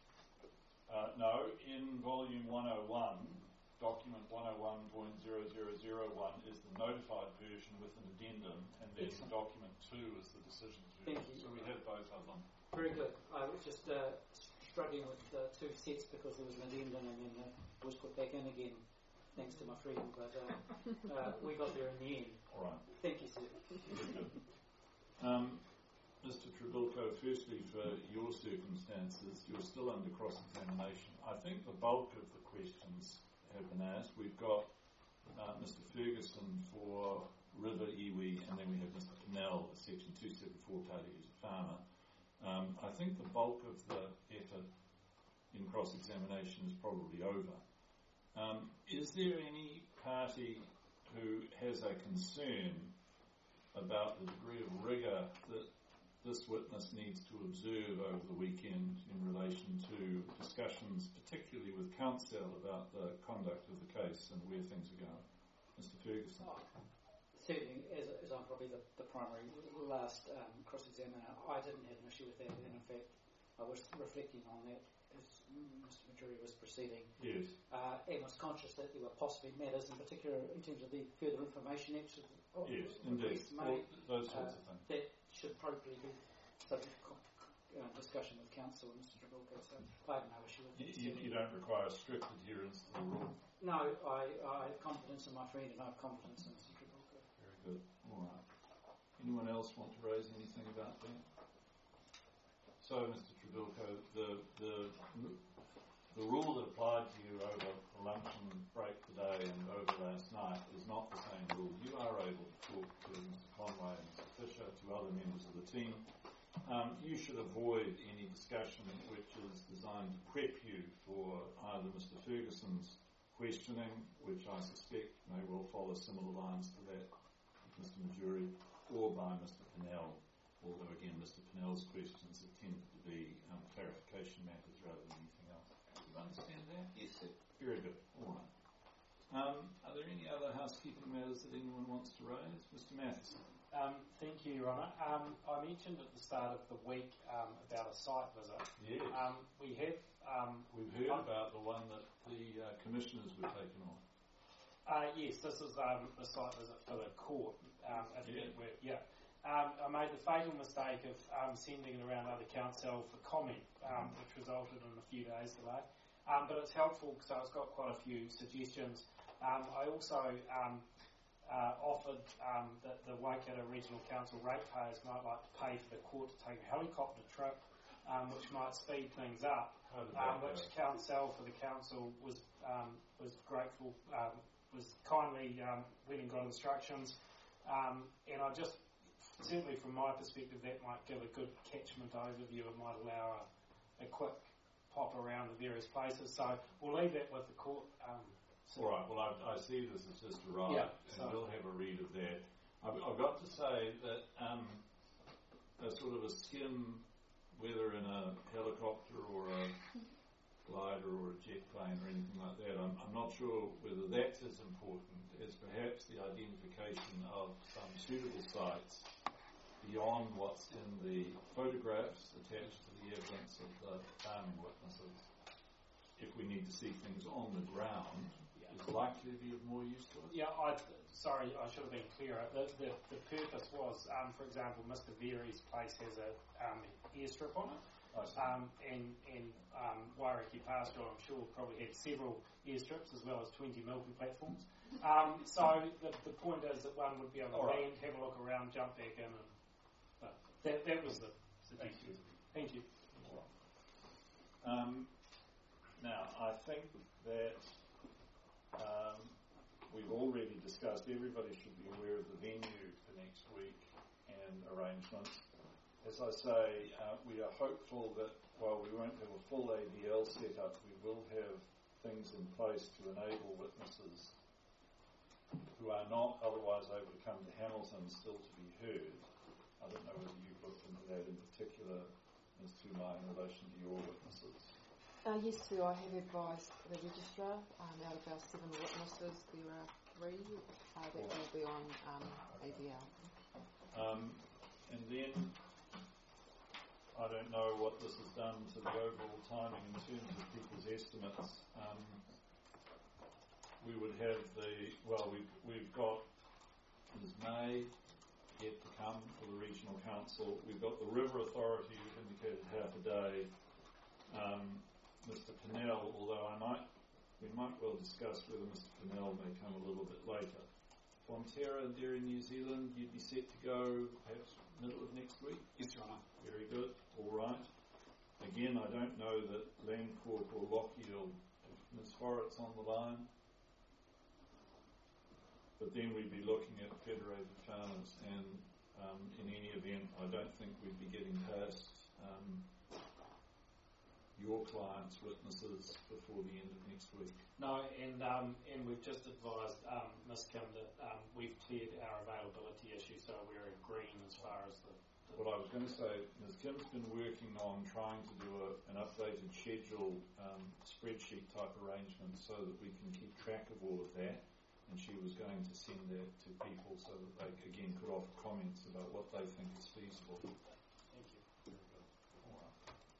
Uh, no, in volume one oh one, document one oh one point zero zero zero one is the notified version with an addendum, and then Excellent. document two is the decisions version. Thank you. So we have both of them. Very good. I was just uh, struggling with uh, two sets because there was an addendum and then uh, was put back in again, thanks to my friend. But uh, uh, we got there in the end. All right. Thank you, sir. Very good. Um, Mister Trebilco, firstly, for your circumstances, you're still under cross-examination. I think the bulk of the questions have been asked. We've got uh, Mister Ferguson for River Iwi, and then we have Mister Pennell, a Section two seventy-four party, who's a farmer. Um, I think the bulk of the effort in cross-examination is probably over. Um, is there any party who has a concern about the degree of rigour that this witness needs to observe over the weekend in relation to discussions, particularly with counsel, about the conduct of the case and where things are going? Mister Ferguson. Oh, certainly, as, as I'm probably the, the primary last um, cross-examiner, I didn't have an issue with that, and in fact, I was reflecting on that as Mister Majuri was proceeding, Yes. uh, and was conscious that there were possibly matters, in particular in terms of the further information actions of Yes, indeed. requests All made, those sorts uh, of things. that should appropriately be subject to co- co- uh, discussion with counsel and Mister Trebilco, so I have no issue with You, it. you, you don't require strict adherence to the rule. No, I, I have confidence in my friend and I have confidence in Mister Trebilco. Very good. All right. Anyone else want to raise anything about that? So, Mister Trebilco, the the the rule that applied to you over the luncheon break today and over last night is not the same rule. You are able to talk to Mister Conway and Mister Fisher, to other members of the team. Um, you should avoid any discussion which is designed to prep you for either Mister Ferguson's questioning, which I suspect may well follow similar lines to that of Mister Majuri, or by Mister Pennell, although again Mister Pennell's questions have tended to be um, clarification matters rather than anything else. Do you understand that? Yes, sir. Very good. All right. Um, are there any other housekeeping matters that anyone wants to raise? Mister Matheson. Um, thank you, Your Honour. Um, I mentioned at the start of the week um, about a site visit. Yes. Um, we have... Um, We've heard about the one that the uh, commissioners were taken on. Uh, yes, this is um, a site visit for the court. Um, if Yeah. it were, yeah. Um, I made the fatal mistake of um, sending it around other council for comment, um, which resulted in a few days delay. Um, but it's helpful, so it's got quite a few suggestions. Um, I also um, uh, offered um, that the Waikato Regional Council ratepayers might like to pay for the court to take a helicopter trip, um, which might speed things up. How did that Um, go? which council for the council was um, was grateful, um, was kindly um, went and got instructions, um, and I just certainly from my perspective that might give a good catchment overview. It might allow a, a quick pop around the various places. So we'll leave that with the court. Um, so All right. Well, I, I see this as just arrived, Yeah, and so- we'll have a read of that. I've, I've got to say that um, a sort of a skim, whether in a helicopter or a glider or a jet plane or anything like that, I'm, I'm not sure whether that's as important as perhaps the identification of some suitable sites beyond what's in the photographs attached to the evidence of the farming witnesses. If we need to see things on the ground, Yeah. is likely to be of more use to us. Yeah, I, sorry, I should have been clearer. The, the, the purpose was, um, for example, Mister Veery's place has a um, airstrip on it. I see. Um, and and um, Wairiki Pasture, I'm sure, probably had several airstrips as well as twenty milking platforms. Um, so the, the point is that one would be able to All right. land, have a look around, jump back in, and but that that was the suggestion. Thank you. Um, now, I think that um, we've already discussed, everybody should be aware of the venue for next week and arrangements. As I say, uh, we are hopeful that while we won't have a full A D L set up, we will have things in place to enable witnesses who are not otherwise able to come to Hamilton still to be heard. I don't know whether you've looked into that in particular, Miz Tumai, in relation to your witnesses. Uh, yes, sir, I have advised the registrar, um, out of our seven witnesses, there are three uh, that will be on um, A D L. Um, and then, I don't know what this has done to the overall timing in terms of people's estimates. Um, we would have the, well, we've, we've got Miz May yet to come for the Regional Council. We've got the River Authority, who've indicated half a day. Um, Mister Pinnell, although I might, we might well discuss whether Mister Pinnell may come a little bit later. Fonterra and Dairy New Zealand, you'd be set to go perhaps middle of next week? Yes, Your Honour. Very good. All right. Again, I don't know that Landcorp or Lockheed, if Miz Forrett's on the line. But then we'd be looking at Federated Farmers, and um, in any event, I don't think we'd be getting past um, your clients' witnesses before the end of next week. No, and um, and we've just advised um, Miz Kim that um, we've cleared our availability issue, so we're in green as far as the. the What I was going to say, Miz Kim's been working on trying to do a, an updated schedule um, spreadsheet type arrangement so that we can keep track of all of that. And she was going to send that to people so that they, again, could offer comments about what they think is feasible. Thank you. Very good. All right.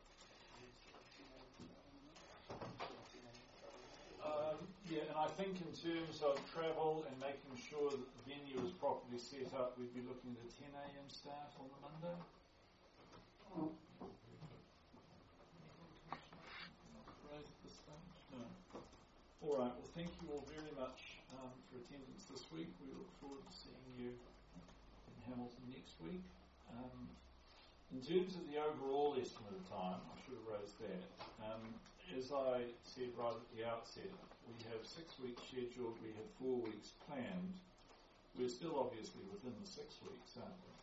Um, yeah, and I think in terms of travel and making sure that the venue is properly set up, we'd be looking at a ten a m start on the Monday. Oh. Very good. Anything, Commissioner? Raised at this stage? No. All right. Well, thank you all very much um, for attendance this week. We look forward to seeing you in Hamilton next week. Um, in terms of the overall estimate of time, I should have raised that. Um, as I said right at the outset, we have six weeks scheduled. We have four weeks planned. We're still obviously within the six weeks, aren't we?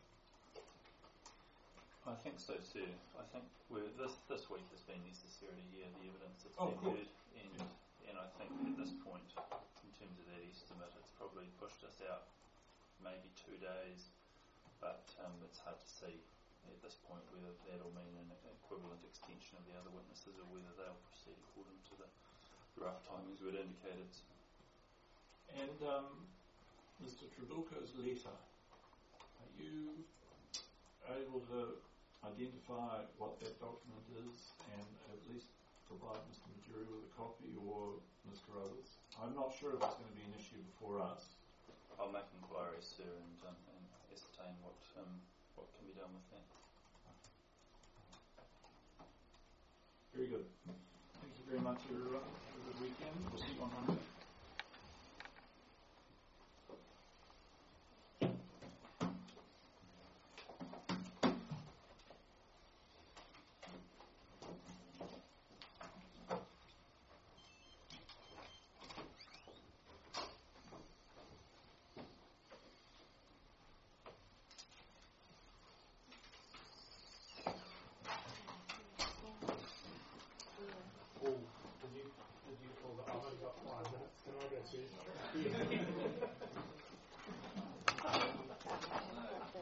I think so too. I think we're, this this week has been necessary to hear the evidence that's Oh, been cool. heard, and Yeah. and I think at this point, in terms of that estimate, it's probably pushed us out maybe two days, but um, it's hard to see at this point whether that'll mean an equivalent extension of the other witnesses or whether they'll proceed according to the rough timings we'd indicated. And um, Mister Trabucco's letter, are you able to identify what that document is and at least provide Mister Majuri with a copy, or Miz Carruthers? I'm not sure if it's going to be an issue before us. I'll make inquiries, sir, and, um, and ascertain what um, what can be done with that. Very good. Thank you very much, everyone. Have a good weekend. We'll see you on Monday. Paul, did you, did you call that? I've only got five minutes. Can I go to